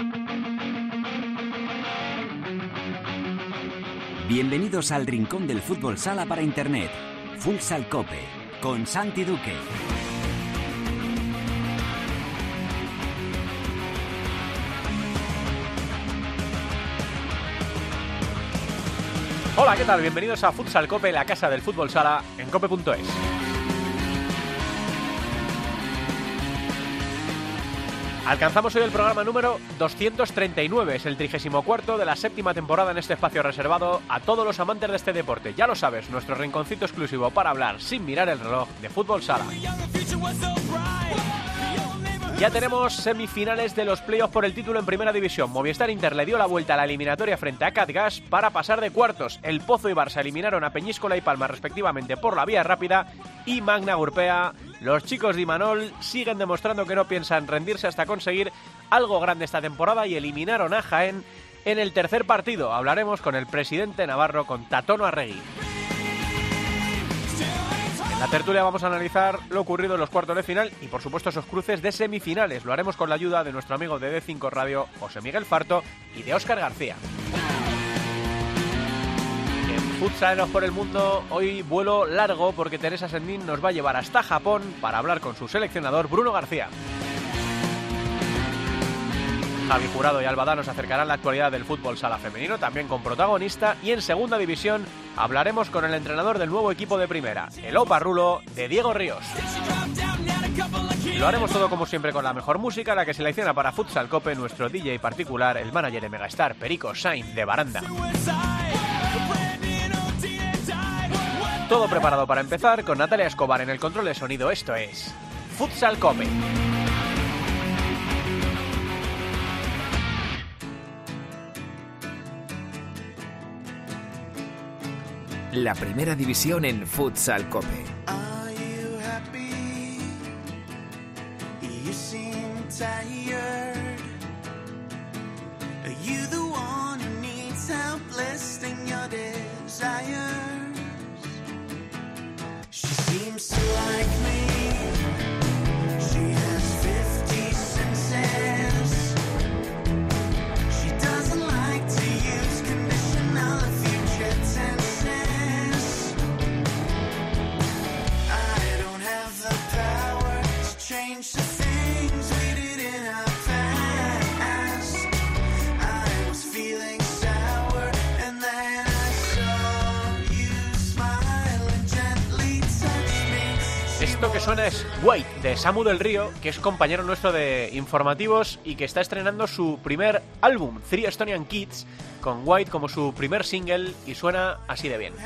Bienvenidos al rincón del fútbol sala para internet. Futsal Cope, con Santi Duque. Hola, ¿qué tal? Bienvenidos a Futsal Cope, la casa del fútbol sala en cope.es. Alcanzamos hoy el programa número 239, es el 34º de la séptima temporada en este espacio reservado a todos los amantes de este deporte. Ya lo sabes, nuestro rinconcito exclusivo para hablar sin mirar el reloj de fútbol sala. Ya tenemos semifinales de los playoffs por el título en Primera División. Movistar Inter le dio la vuelta a la eliminatoria frente a Catgas para pasar de cuartos. El Pozo y Barça eliminaron a Peñíscola y Palma respectivamente por la vía rápida y Magna Urpea. Los chicos de Imanol siguen demostrando que no piensan rendirse hasta conseguir algo grande esta temporada y eliminaron a Jaén en el tercer partido. Hablaremos con el presidente navarro, con Tatono Arregui. En la tertulia vamos a analizar lo ocurrido en los cuartos de final y por supuesto esos cruces de semifinales. Lo haremos con la ayuda de nuestro amigo de D5 Radio, José Miguel Farto, y de Óscar García. En Futsaleros por el Mundo, hoy vuelo largo porque Teresa Sendín nos va a llevar hasta Japón para hablar con su seleccionador Bruno García. Javi Jurado y Albadá nos acercarán la actualidad del fútbol sala femenino, también con protagonista, y en segunda división hablaremos con el entrenador del nuevo equipo de primera, el Oparrulo de Diego Ríos. Lo haremos todo como siempre con la mejor música, la que selecciona para Futsal Cope nuestro DJ particular, el manager de Megastar, Perico Sainz de Baranda. Todo preparado para empezar con Natalia Escobar en el control de sonido. Esto es Futsal Cope. La primera división en Futsal Cope. Esto que suena es White, de Samu del Río, que es compañero nuestro de informativos y que está estrenando su primer álbum, Three Estonian Kids, con White como su primer single, y suena así de bien.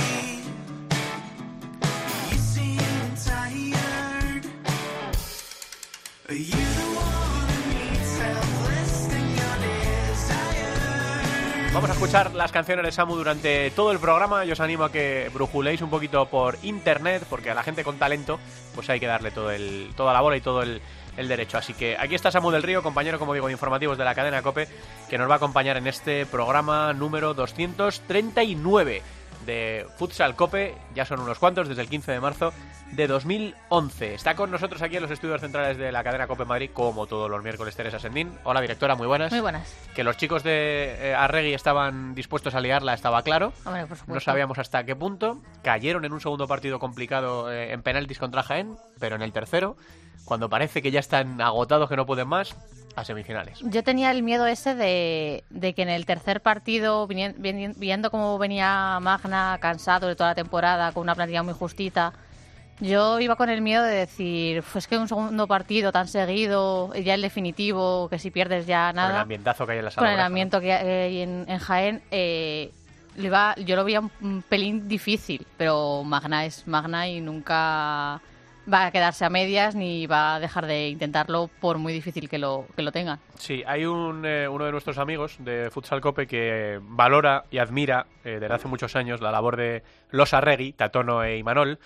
Vamos a escuchar las canciones de Samu durante todo el programa. Yo os animo a que brujuléis un poquito por internet, porque a la gente con talento pues hay que darle toda la bola y todo el derecho. Así que aquí está Samu del Río, compañero, como digo, de informativos de la cadena COPE, que nos va a acompañar en este programa número 239 de Futsal Cope. Ya son unos cuantos, desde el 15 de marzo de 2011. Está con nosotros aquí en los estudios centrales de la cadena COPE Madrid, como todos los miércoles, Teresa Sendín. Hola, directora, muy buenas. Muy buenas. Que los chicos de Arregui estaban dispuestos a liarla, estaba claro. Hombre, por supuesto. No sabíamos hasta qué punto. Cayeron en un segundo partido complicado en penaltis contra Jaén, pero en el tercero, cuando parece que ya están agotados, que no pueden más, a semifinales. Yo tenía el miedo ese de que en el tercer partido, viendo cómo venía Magna cansado de toda la temporada, con una plantilla muy justita, yo iba con el miedo de decir, pues que un segundo partido tan seguido, ya el definitivo, que si pierdes ya nada. Con el ambientazo que hay en la sala. Con el ambiente que hay en Jaén, yo lo veía un pelín difícil, pero Magna es Magna y nunca va a quedarse a medias ni va a dejar de intentarlo por muy difícil que lo tengan. Sí, hay uno de nuestros amigos de Futsal Cope que valora y admira desde hace muchos años la labor de los Arregui, Tatono e Imanol,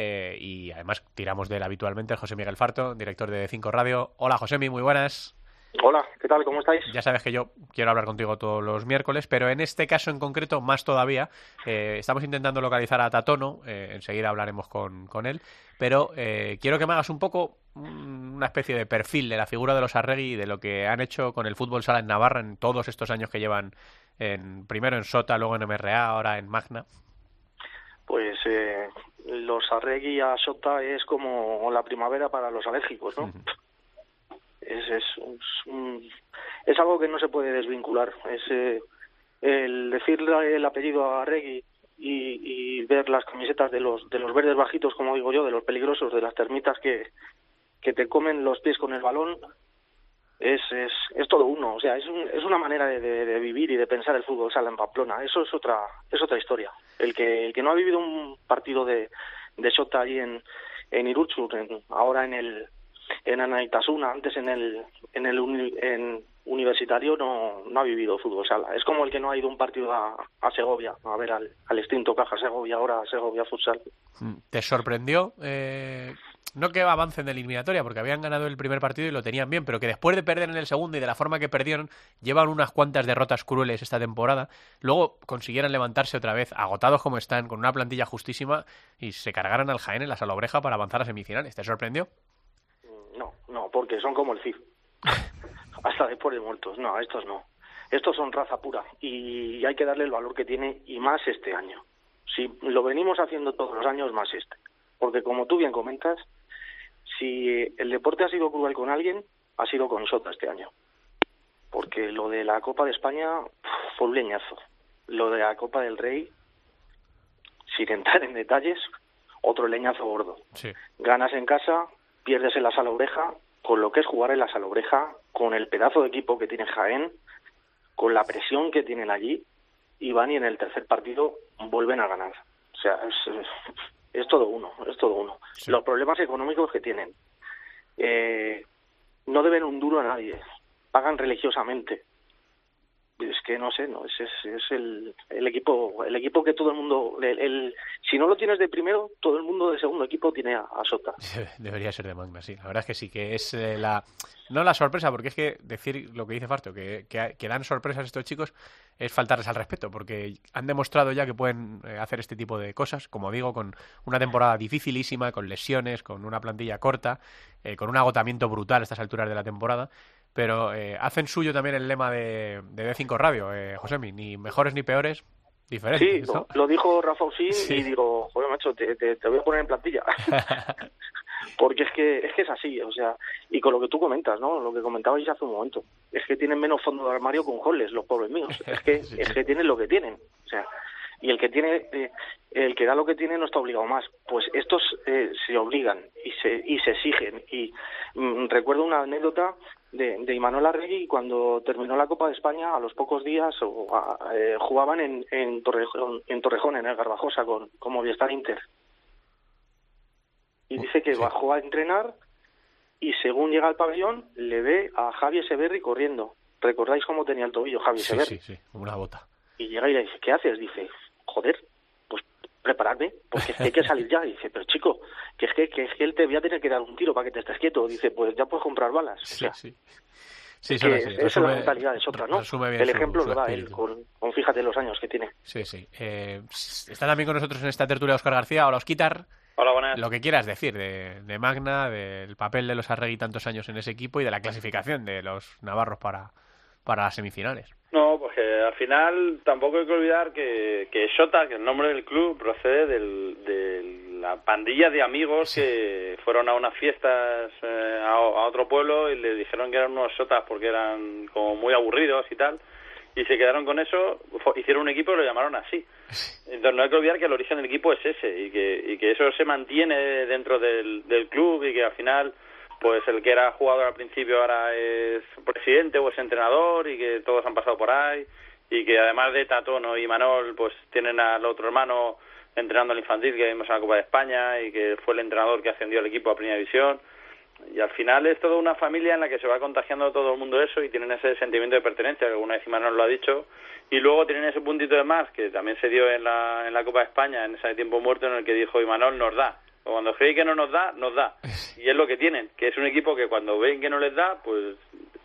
y además tiramos de él habitualmente, José Miguel Farto, director de D5 Radio. Hola, Josemi, muy buenas. Hola, ¿qué tal? ¿Cómo estáis? Ya sabes que yo quiero hablar contigo todos los miércoles, pero en este caso en concreto, más todavía, estamos intentando localizar a Tatono, enseguida hablaremos con él, pero quiero que me hagas un poco una especie de perfil de la figura de los Arregui y de lo que han hecho con el fútbol sala en Navarra en todos estos años que llevan, primero en Sota, luego en MRA, ahora en Magna. Pues los Arregui a Sota es como la primavera para los alérgicos, ¿no? Es algo que no se puede desvincular. El decirle el apellido a Arregui y ver las camisetas de los verdes bajitos, como digo yo, de los peligrosos, de las termitas que te comen los pies con el balón, es todo uno. O sea, es una manera de vivir y de pensar el fútbol sala en Pamplona. Eso es otra historia. El que no ha vivido un partido de Sota allí en Irurtzu, ahora en Anaitasuna, antes en Universitario, no ha vivido fútbol sala. Es como el que no ha ido un partido a Segovia, a ver al extinto Caja Segovia, ahora Segovia Futsal. ¿Te sorprendió? No que avancen de la eliminatoria, porque habían ganado el primer partido y lo tenían bien, pero que después de perder en el segundo y de la forma que perdieron, llevan unas cuantas derrotas crueles esta temporada, luego consiguieran levantarse otra vez, agotados como están, con una plantilla justísima, y se cargaran al Jaén en la Salobreja para avanzar a semifinales. ¿Te sorprendió? No, porque son como el CIF. Hasta después de muertos. No, estos no. Estos son raza pura y hay que darle el valor que tiene, y más este año. Si lo venimos haciendo todos los años, más este. Porque como tú bien comentas, si el deporte ha sido cruel con alguien, ha sido con Sota este año. Porque lo de la Copa de España fue un leñazo. Lo de la Copa del Rey, sin entrar en detalles, otro leñazo gordo. Sí. Ganas en casa, pierdes en la Salobreja, con lo que es jugar en la Salobreja, con el pedazo de equipo que tiene Jaén, con la presión que tienen allí, y van y en el tercer partido vuelven a ganar. O sea, es todo uno. Sí. Los problemas económicos que tienen. No deben un duro a nadie, pagan religiosamente. Es que no sé, es el equipo que todo el mundo, si no lo tienes de primero, todo el mundo de segundo equipo tiene a Sota. Debería ser de Magna, sí. La verdad es que sí, que es no la sorpresa, porque es que decir lo que dice Farto, que dan sorpresas estos chicos, es faltarles al respeto, porque han demostrado ya que pueden hacer este tipo de cosas, como digo, con una temporada dificilísima, con lesiones, con una plantilla corta, con un agotamiento brutal a estas alturas de la temporada. Pero hacen suyo también el lema de D5 Radio, Josemi, ni mejores ni peores, diferentes. Sí, ¿no? Lo dijo Rafa Usín, sí. Y digo, joder, macho, te voy a poner en plantilla. Porque es que es así, o sea, y con lo que tú comentas, ¿no? Lo que comentabais hace un momento, es que tienen menos fondo de armario con Holles, los pobres míos. Es que tienen lo que tienen, o sea, y el que da lo que tiene no está obligado más. Pues estos se obligan y se exigen. Y recuerdo una anécdota de Imanol Arregui cuando terminó la Copa de España. A los pocos días jugaban en Torrejón, en el Garbajosa, con Movistar Inter. Y dice que bajó a entrenar y según llega al pabellón le ve a Javi Echeverri corriendo. ¿Recordáis cómo tenía el tobillo Javi Echeverri? Sí, como una bota. Y llega y le dice, ¿qué haces? Dice, joder, pues prepararme, porque es que hay que salir ya. Dice, pero chico, que es que él te voy a tener que dar un tiro para que te estés quieto. Dice, pues ya puedes comprar balas. Sí. Sí, esa es la mentalidad de Sota, ¿no? El ejemplo lo da él, con fíjate los años que tiene. Sí. Está también con nosotros en esta tertulia Óscar García. Hola, Ósquitar. Hola, buenas. Lo que quieras decir de Magna, del papel de los Arregui tantos años en ese equipo y de la clasificación de los navarros para las semifinales. No, pues que al final tampoco hay que olvidar que Sota, que el nombre del club, procede de la pandilla de amigos que fueron a unas fiestas a otro pueblo y le dijeron que eran unos Sotas porque eran como muy aburridos y tal, y se quedaron con eso, hicieron un equipo y lo llamaron así. Entonces no hay que olvidar que el origen del equipo es ese y que eso se mantiene dentro del club y que al final pues el que era jugador al principio ahora es presidente o es entrenador y que todos han pasado por ahí y que además de Tatono y Manol pues tienen al otro hermano entrenando al infantil que vimos en la Copa de España y que fue el entrenador que ascendió al equipo a Primera División. Y al final es toda una familia en la que se va contagiando todo el mundo eso y tienen ese sentimiento de pertenencia, que alguna vez Imanol lo ha dicho, y luego tienen ese puntito de más que también se dio en la Copa de España, en ese tiempo muerto en el que dijo Imanol, nos da. O cuando creéis que no nos da, nos da. Y es lo que tienen, que es un equipo que cuando ven que no les da, pues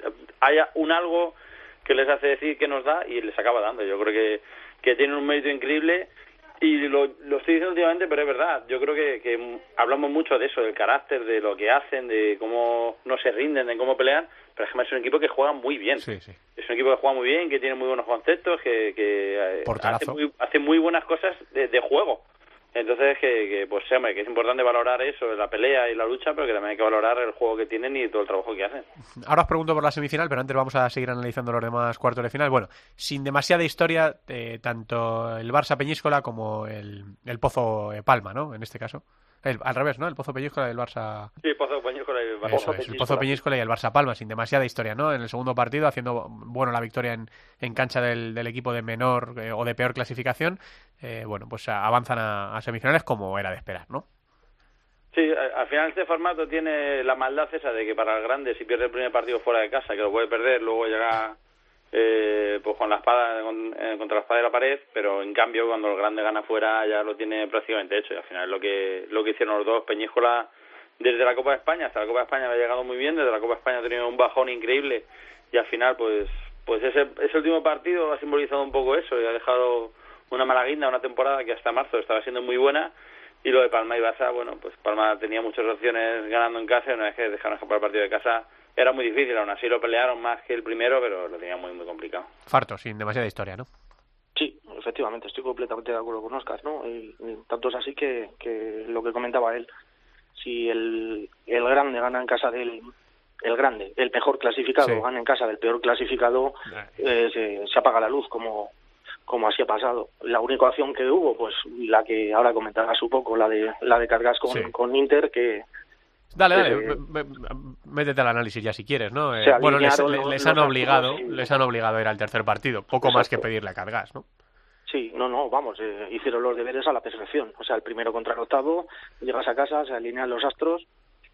haya un algo que les hace decir que nos da y les acaba dando. Yo creo que tienen un mérito increíble y lo estoy diciendo últimamente, pero es verdad. Yo creo que hablamos mucho de eso, del carácter, de lo que hacen, de cómo no se rinden, de cómo pelean, pero es que es un equipo que juega muy bien. Sí, sí. Es un equipo que juega muy bien, que tiene muy buenos conceptos, que hace muy buenas cosas de juego. Entonces, pues hombre, que es importante valorar eso, la pelea y la lucha, pero que también hay que valorar el juego que tienen y todo el trabajo que hacen. Ahora os pregunto por la semifinal, pero antes vamos a seguir analizando los demás cuartos de final. Bueno, sin demasiada historia, tanto el Barça Peñíscola como el Pozo Palma, ¿no? En este caso. Al revés, ¿no? El Pozo Peñíscola y el Barça... Sí, Pozo Peñíscola y el Barça. Eso es, el Pozo Peñíscola y el Barça Palma, sin demasiada historia, ¿no? En el segundo partido, haciendo la victoria en cancha del equipo de menor o de peor clasificación, pues avanzan a semifinales como era de esperar, ¿no? Sí, al final este formato tiene la maldad esa de que para el grande, si pierde el primer partido fuera de casa, que lo puede perder, luego llega pues con la espada contra la espada de la pared, pero en cambio cuando el grande gana fuera ya lo tiene prácticamente hecho, y al final es lo que hicieron los dos. Peñíscola desde la Copa de España hasta la Copa de España había llegado muy bien, desde la Copa de España ha tenido un bajón increíble y al final pues ese último partido ha simbolizado un poco eso y ha dejado una mala guinda, una temporada que hasta marzo estaba siendo muy buena. Y lo de Palma y Barça, bueno, pues Palma tenía muchas opciones ganando en casa y una vez que dejaron escapar el partido de casa era muy difícil, aún así lo pelearon más que el primero, pero lo tenía muy, muy complicado. Farto, sin demasiada historia, ¿no? Sí, efectivamente, estoy completamente de acuerdo con Óscar, ¿no? Y tanto es así que lo que comentaba él, si el grande gana en casa el mejor clasificado, sí, gana en casa del peor clasificado, se apaga la luz, como así ha pasado. La única opción que hubo, pues la que ahora comentarás un poco, la de Cargas con Inter, que... Dale, métete al análisis ya si quieres, ¿no? Bueno, les han obligado a ir al tercer partido, poco Exacto. Más que pedirle a Cargas, ¿no? Sí, vamos, hicieron los deberes a la perfección. O sea, el primero contra el octavo, llegas a casa, se alinean los astros,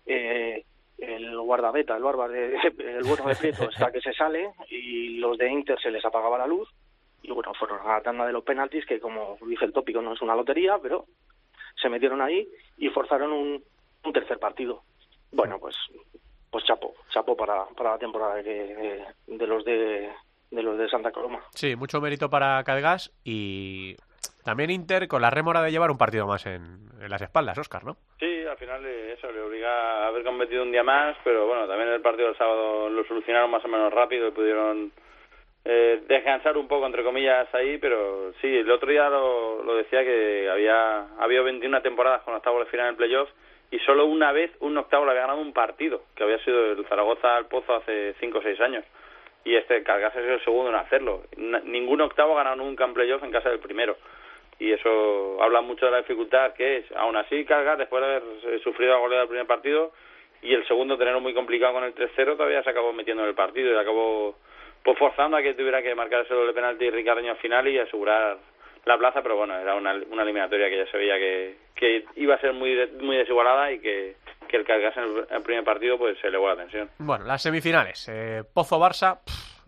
el guardameta, el bueno de Prieto está que se sale y los de Inter se les apagaba la luz y bueno, fueron a la tanda de los penaltis, que como dice el tópico no es una lotería, pero se metieron ahí y forzaron un tercer partido. Bueno, pues chapo para la temporada de los de Santa Coloma. Sí, mucho mérito para Cargas y también Inter con la rémora de llevar un partido más en las espaldas, Óscar, ¿no? Sí, al final eso le obliga a haber competido un día más, pero bueno, también el partido del sábado lo solucionaron más o menos rápido y pudieron descansar un poco, entre comillas, ahí, pero sí, el otro día lo decía que había habido 21 temporadas con octavos de final en playoff y solo una vez un octavo le había ganado un partido, que había sido el Zaragoza al Pozo hace 5 o 6 años. Y Cargas es el segundo en hacerlo. Ningún octavo ha ganado nunca en playoff en casa del primero. Y eso habla mucho de la dificultad que es. Aún así, Cargas, después de haber sufrido la goleada del primer partido y el segundo tenerlo muy complicado con el 3-0, todavía se acabó metiendo en el partido y acabó forzando a que tuviera que marcar ese doble penalti Ricardeño al final y asegurar la plaza, pero bueno, era una eliminatoria que ya se veía que iba a ser muy desigualada y que el Cargas en el primer partido pues se elevó la tensión. Bueno, las semifinales, Pozo-Barça,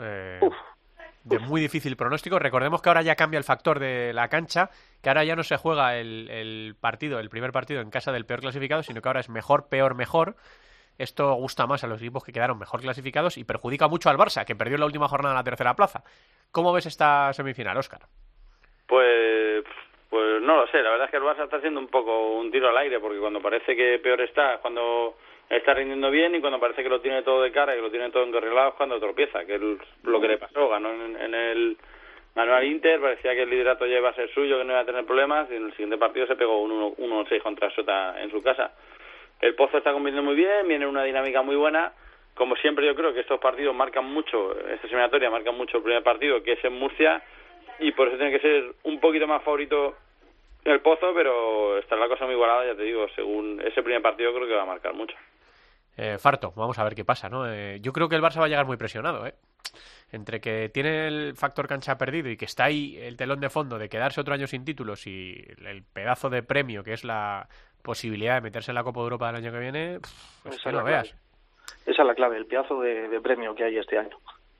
de muy difícil pronóstico. Recordemos que ahora ya cambia el factor de la cancha, que ahora ya no se juega el primer partido en casa del peor clasificado, sino que ahora es mejor, peor, mejor. Esto gusta más a los equipos que quedaron mejor clasificados y perjudica mucho al Barça, que perdió en la última jornada en la tercera plaza. ¿Cómo ves esta semifinal, Óscar? Pues no lo sé, la verdad es que el Barça está haciendo un poco un tiro al aire, porque cuando parece que peor está, cuando está rindiendo bien, y cuando parece que lo tiene todo de cara y que lo tiene todo encarrilado es cuando tropieza, que es lo que le pasó. Ganó ganó al Inter, parecía que el liderato ya iba a ser suyo, que no iba a tener problemas, y en el siguiente partido se pegó un 1-6 contra Sota en su casa. El Pozo está compitiendo muy bien, viene en una dinámica muy buena. Como siempre, yo creo que estos partidos marcan mucho, esta eliminatoria marca mucho el primer partido, que es en Murcia, y por eso tiene que ser un poquito más favorito el Pozo, pero está la cosa muy igualada, ya te digo, según ese primer partido creo que va a marcar mucho. Farto, vamos a ver qué pasa, ¿no? Yo creo que el Barça va a llegar muy presionado, entre que tiene el factor cancha perdido y que está ahí el telón de fondo de quedarse otro año sin títulos y el pedazo de premio que es la posibilidad de meterse en la Copa de Europa del año que viene, pues que no veas. Esa es la clave, el pedazo de premio que hay este año,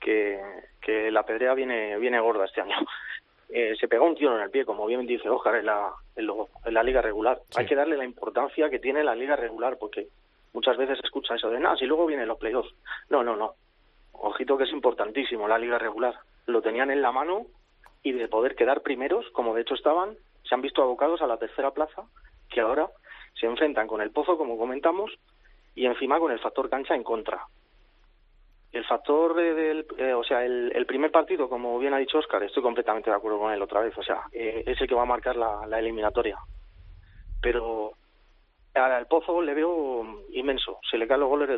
que la pedrea viene gorda este año. Se pegó un tiro en el pie, como bien dice Óscar, en la liga regular. Sí. Hay que darle la importancia que tiene la liga regular, porque muchas veces se escucha eso de si luego vienen los playoffs. No. ojito que es importantísimo la liga regular. Lo tenían en la mano y de poder quedar primeros, como de hecho estaban, se han visto abocados a la tercera plaza, que ahora se enfrentan con el Pozo, como comentamos, y encima con el factor cancha en contra. El factor el primer partido, como bien ha dicho Óscar, estoy completamente de acuerdo con él otra vez, es el que va a marcar la eliminatoria. Pero al Pozo le veo inmenso, se le caen los goles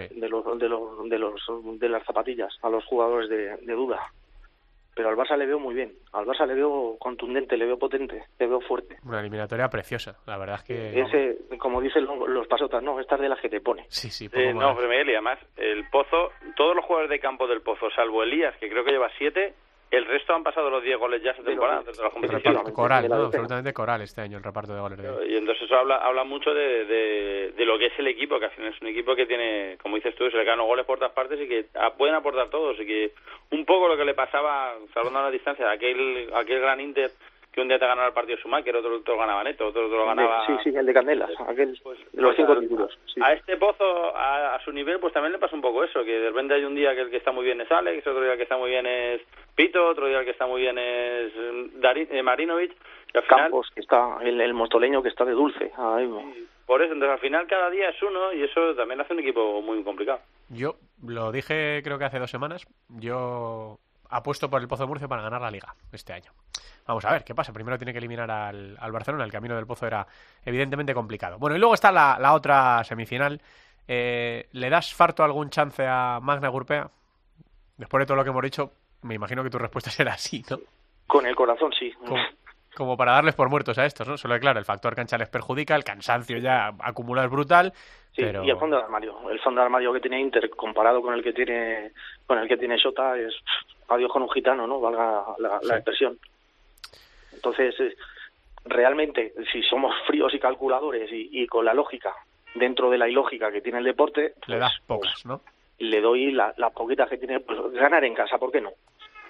de las zapatillas a los jugadores de duda. Pero al Barça le veo muy bien, al Barça le veo contundente, le veo potente, le veo fuerte. Una eliminatoria preciosa, la verdad es que... Ese, como dicen los pasotas, no, esta es de las que te pone. Sí, no, pero Miguel, y además, el Pozo, todos los jugadores de campo del Pozo, salvo Elías, que creo que lleva 7, el resto han pasado los 10 goles ya esta temporada, desde la competición. Coral, ¿no? Absolutamente coral este año el reparto de goles. Y entonces eso habla mucho de lo que es el equipo, que al final es un equipo que tiene, como dices tú, se le caen los goles por todas partes y que pueden aportar todos, y que un poco lo que le pasaba, salvando a la distancia, aquel gran Inter, que un día te ganaba el partido Schumacher, otro ganaba Neto, otro lo ganaba... Sí, el de Candelas, aquel de los 5 títulos. Sí. A este Pozo, a su nivel, pues también le pasa un poco eso, que de repente hay un día que el que está muy bien es Alex, otro día que está muy bien es Pito, otro día que está muy bien es Marinovic, y al final... Campos, que está el mostoleño que está de dulce. Por eso, entonces al final cada día es uno, y eso también hace un equipo muy complicado. Yo lo dije creo que hace 2 semanas, yo apuesto por el Pozo de Murcia para ganar la Liga este año. Vamos a ver qué pasa. Primero tiene que eliminar al Barcelona. El camino del Pozo era evidentemente complicado. Bueno, y luego está la otra semifinal. ¿Le das farto algún chance a Magna Gurpea? Después de todo lo que hemos dicho, me imagino que tu respuesta será sí, ¿no? Con el corazón, sí. Como para darles por muertos a estos, ¿no? Solo que, claro, el factor cancha les perjudica, el cansancio ya acumulado es brutal. Sí, pero... y el fondo de armario. El fondo de armario que tiene Inter comparado con el que tiene Xota es adiós con un gitano, ¿no? Valga la expresión. Entonces, realmente, si somos fríos y calculadores y con la lógica, dentro de la ilógica que tiene el deporte... Le das pocas, ¿no? Le doy las poquitas que tiene, pues ganar en casa, ¿por qué no?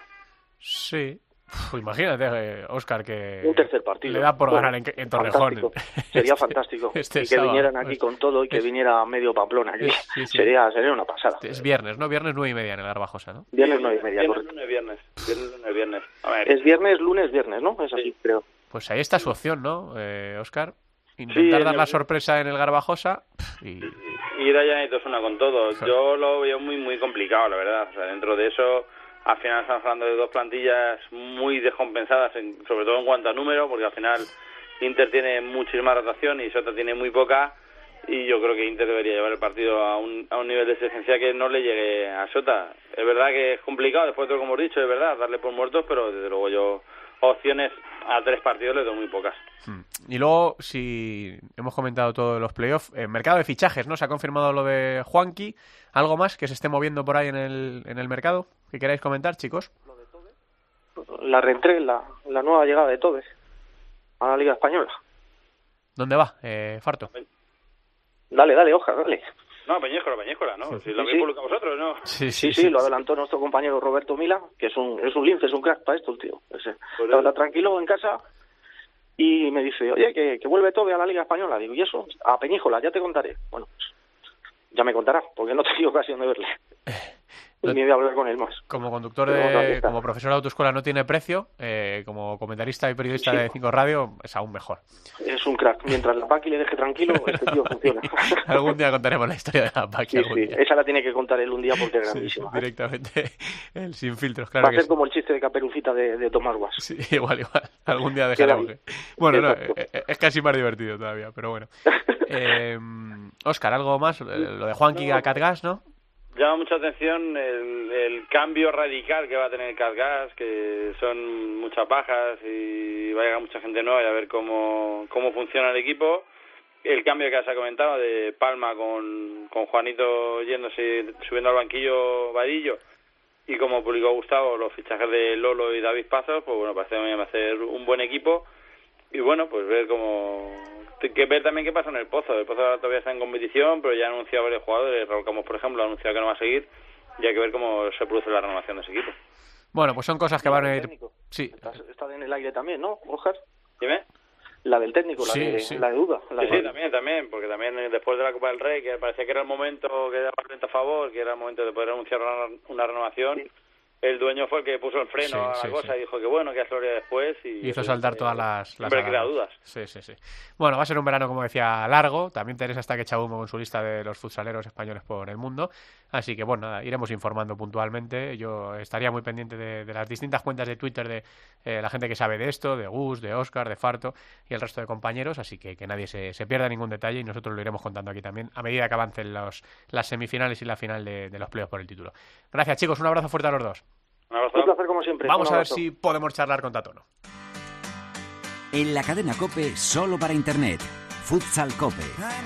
Sí. Imagínate, Óscar, que un tercer partido le da por ganar en Torrejón. Sería fantástico. Y que vinieran aquí con todo y que viniera medio Pamplona aquí. Sí. Sería una pasada. Es viernes, ¿no? Viernes 9:30 en el Garbajosa, ¿no? Viernes 9:30, correcto. Viernes. A ver. Es viernes, lunes, ¿no? Es así, creo. Pues ahí está su opción, ¿no, Óscar? Intentar dar la sorpresa en el Garbajosa y ir a Llanetos una con todo. Yo lo veo muy, muy complicado, la verdad. O sea, dentro de eso... Al final estamos hablando de 2 plantillas muy descompensadas, sobre todo en cuanto a número, porque al final Inter tiene muchísima rotación y Xota tiene muy poca, y yo creo que Inter debería llevar el partido a un nivel de exigencia que no le llegue a Xota. Es verdad que es complicado, después de lo que hemos dicho, es verdad, darle por muertos, pero desde luego yo opciones a 3 partidos le doy muy pocas. Y luego, si hemos comentado todos los playoffs, mercado de fichajes, ¿no? Se ha confirmado lo de Juanqui. ¿Algo más que se esté moviendo por ahí en el mercado que queráis comentar, chicos? Lo de Tobe. La reentrega, la nueva llegada de Tobe a la Liga Española. ¿Dónde va, Farto? Dale, Oja, dale. No, Peñíscola, ¿no? Si lo habéis publicado vosotros, ¿no? Sí, lo adelantó nuestro compañero Roberto Mila, que es un lince, es un crack para esto, el tío. Está tranquilo en casa y me dice, oye, que vuelve Tobe a la Liga Española. Digo, ¿y eso? A Peñíscola, ya te contaré. Bueno, pues ya me contará, porque no he tenido ocasión de verle. Ni de hablar con él más. Como conductor como profesor de autoescuela no tiene precio, como comentarista y periodista de 5 Radio es aún mejor. Es un crack. Mientras la Paqui le deje tranquilo, este tío funciona. Algún día contaremos la historia de la Paqui. Sí. Esa la tiene que contar él un día porque es grandísima. Directamente, el sin filtros, claro. Va a ser como el chiste de Caperucita de Tomás Guas. Sí, igual. Algún día dejaremos que... Bueno, no, es casi más divertido todavía, pero bueno. Óscar, ¿algo más? Lo de Juanqui a Catgas, ¿no? Llama mucha atención el cambio radical que va a tener Catgas, que son muchas bajas y va a llegar mucha gente nueva y a ver cómo funciona el equipo. El cambio que se ha comentado de Palma con Juanito subiendo al banquillo Vadillo, y como publicó Gustavo, los fichajes de Lolo y David Pazos, pues bueno, parece que va a ser un buen equipo. Y bueno, pues ver también qué pasa en el Pozo. El Pozo todavía está en competición, pero ya ha anunciado varios jugadores. Raúl Campos, por ejemplo, ha anunciado que no va a seguir, y hay que ver cómo se produce la renovación de ese equipo. Bueno, pues son cosas que van a ir... Sí. Está en el aire también, ¿no, Oscar? Dime. la del técnico, la de Duda. Sí, también, porque también después de la Copa del Rey, que parecía que era el momento que daba a favor, que era el momento de poder anunciar una renovación, sí. El dueño fue el que puso el freno a la cosa y dijo que bueno, que haría después. Y hizo saltar todas las dudas. Sí. Bueno, va a ser un verano, como decía, largo. También Teresa está que echa humo con su lista de los futsaleros españoles por el mundo. Así que bueno, nada, iremos informando puntualmente. Yo estaría muy pendiente de las distintas cuentas de Twitter de la gente que sabe de esto, de Gus, de Óscar, de Farto y el resto de compañeros. Así que nadie se pierda ningún detalle y nosotros lo iremos contando aquí también a medida que avancen las semifinales y la final de los playoffs por el título. Gracias, chicos. Un abrazo fuerte a los dos. Un placer como siempre. Vamos a ver si podemos charlar con Tatono. En la cadena COPE, solo para Internet. Futsal COPE.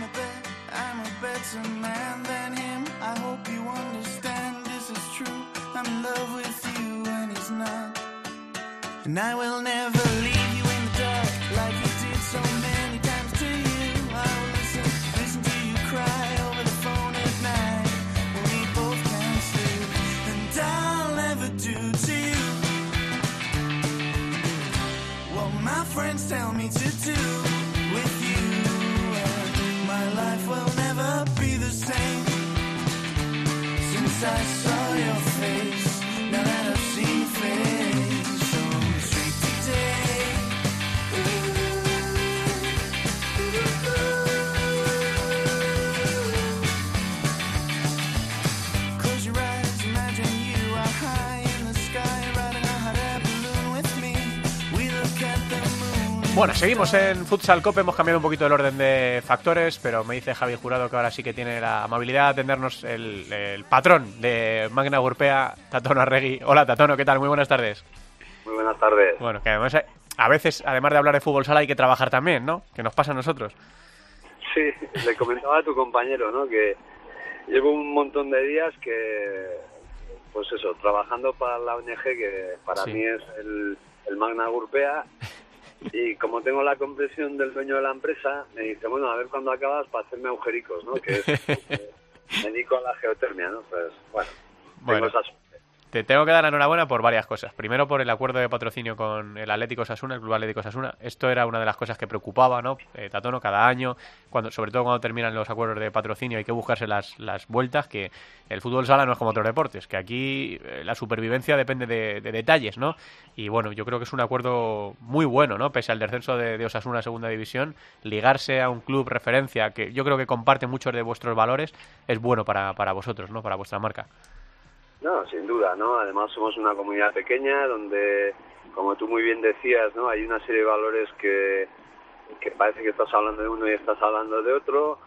Friends tell me to do with you, and my life will never be the same since I saw your face. Now that I've seen your face, so sweet today. Close your eyes, imagine you are high in the sky, riding a hot air balloon with me. We look at the Bueno, seguimos en Futsal COPE, hemos cambiado un poquito el orden de factores, pero me dice Javi Jurado que ahora sí que tiene la amabilidad de atendernos el patrón de Magna Gurpea, Tatono Arregui. Hola Tatono, ¿qué tal? Muy buenas tardes. Muy buenas tardes. Bueno, que además a veces, además de hablar de fútbol sala, hay que trabajar también, ¿no? Que nos pasa a nosotros. Sí, le comentaba a tu compañero, ¿no? Que llevo un montón de días que, pues eso, trabajando para la ONG, que para mí es el Magna Gurpea. Y como tengo la comprensión del dueño de la empresa, me dice, bueno, a ver cuándo acabas para hacerme agujericos, ¿no? Que me dedico a la geotermia, ¿no? Pues bueno, tengo esa suerte. Te tengo que dar la enhorabuena por varias cosas. Primero, por el acuerdo de patrocinio con el Atlético Osasuna, el Club Atlético Osasuna. Esto era una de las cosas que preocupaba, ¿no? Tatono, cada año, sobre todo cuando terminan los acuerdos de patrocinio, hay que buscarse las vueltas, que el fútbol sala no es como otros deportes, que aquí la supervivencia depende de detalles, ¿no? Y bueno, yo creo que es un acuerdo muy bueno, ¿no? Pese al descenso de Osasuna a segunda división, ligarse a un club referencia que yo creo que comparte muchos de vuestros valores es bueno para vosotros, ¿no? Para vuestra marca. No, sin duda, ¿no? Además somos una comunidad pequeña donde, como tú muy bien decías, ¿no? Hay una serie de valores que parece que estás hablando de uno y estás hablando de otro,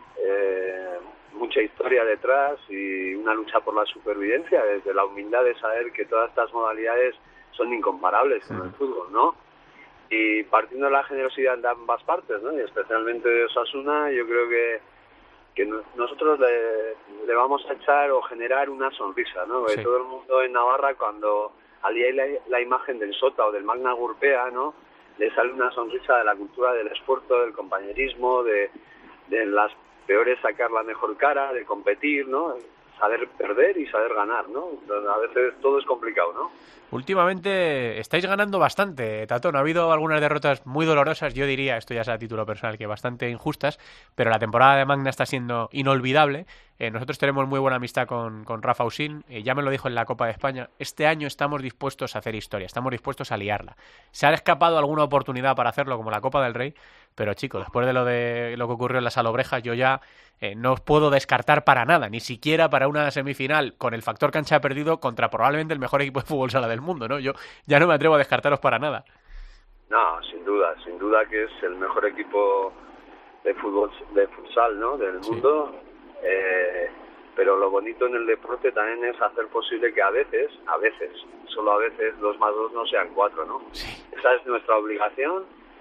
mucha historia detrás y una lucha por la supervivencia, desde la humildad de saber que todas estas modalidades son incomparables con el fútbol, ¿no? Y partiendo de la generosidad de ambas partes, ¿no? Y especialmente de Osasuna, yo creo que nosotros le vamos a echar o generar una sonrisa, ¿no? Sí. Todo el mundo en Navarra, cuando alía la imagen del Sota o del Magna Gurpea, ¿no? Le sale una sonrisa de la cultura del esfuerzo, del compañerismo, de las peores sacar la mejor cara, de competir, ¿no? Saber perder y saber ganar, ¿no? A veces todo es complicado, ¿no? Últimamente estáis ganando bastante, Tatón. Ha habido algunas derrotas muy dolorosas, yo diría, esto ya es a título personal, que bastante injustas, pero la temporada de Magna está siendo inolvidable. Nosotros tenemos muy buena amistad con Rafa Usín, ya me lo dijo en la Copa de España. Este año estamos dispuestos a hacer historia, estamos dispuestos a liarla. Se ha escapado alguna oportunidad para hacerlo, como la Copa del Rey, pero chicos, después de lo que ocurrió en las Salobrejas, yo ya no os puedo descartar para nada, ni siquiera para una semifinal con el factor cancha perdido contra probablemente el mejor equipo de fútbol sala del mundo, ¿no? Yo ya no me atrevo a descartaros para nada. No, sin duda que es el mejor equipo de futsal, ¿no? Del mundo. Pero lo bonito en el deporte también es hacer posible que a veces, solo a veces, 2 más 2 no sean 4, ¿no? Sí. Esa es nuestra obligación.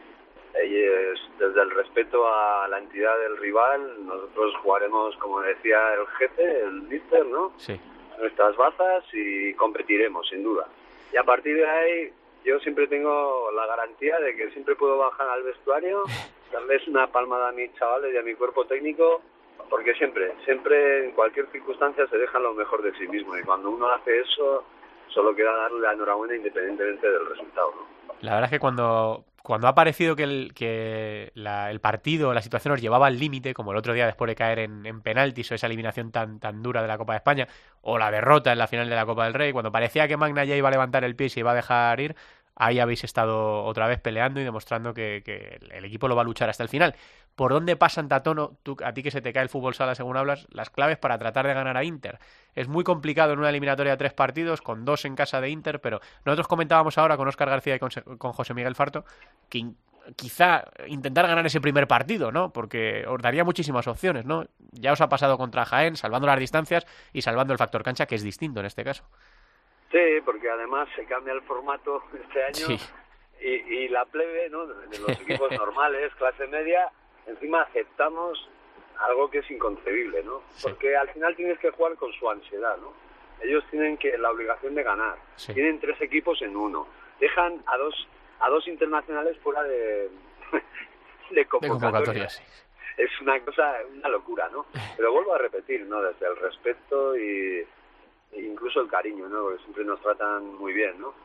Desde el respeto a la entidad del rival, nosotros jugaremos, como decía el jefe, el líder, ¿no? Sí. Nuestras bazas y competiremos, sin duda. Y a partir de ahí, yo siempre tengo la garantía de que siempre puedo bajar al vestuario, darles una palmada a mis chavales y a mi cuerpo técnico, porque siempre, en cualquier circunstancia se dejan lo mejor de sí mismo. Y cuando uno hace eso, solo queda darle la enhorabuena independientemente del resultado, ¿no? La verdad es que cuando ha parecido que el partido, la situación nos llevaba al límite, como el otro día después de caer en penaltis o esa eliminación tan dura de la Copa de España, o la derrota en la final de la Copa del Rey, cuando parecía que Magna ya iba a levantar el pie y se iba a dejar ir, ahí habéis estado otra vez peleando y demostrando que el equipo lo va a luchar hasta el final. ¿Por dónde pasan, Tatono, a ti que se te cae el fútbol sala según hablas, las claves para tratar de ganar a Inter? Es muy complicado en una eliminatoria de 3 partidos, con 2 en casa de Inter, pero nosotros comentábamos ahora con Óscar García y con José Miguel Farto que quizá intentar ganar ese primer partido, ¿no? Porque os daría muchísimas opciones, ¿no? Ya os ha pasado contra Jaén, salvando las distancias y salvando el factor cancha, que es distinto en este caso. Sí, porque además se cambia el formato este año. Sí. Y la plebe, ¿no?, de los equipos normales, clase media, encima aceptamos algo que es inconcebible, ¿no? Sí. Porque al final tienes que jugar con su ansiedad, ¿no? Ellos tienen la obligación de ganar. Sí. Tienen 3 equipos en uno. Dejan a dos internacionales fuera de convocatoria. Sí. Es una locura, ¿no? Pero vuelvo a repetir, ¿no?, desde el respeto y incluso el cariño, ¿no?, porque siempre nos tratan muy bien, ¿no?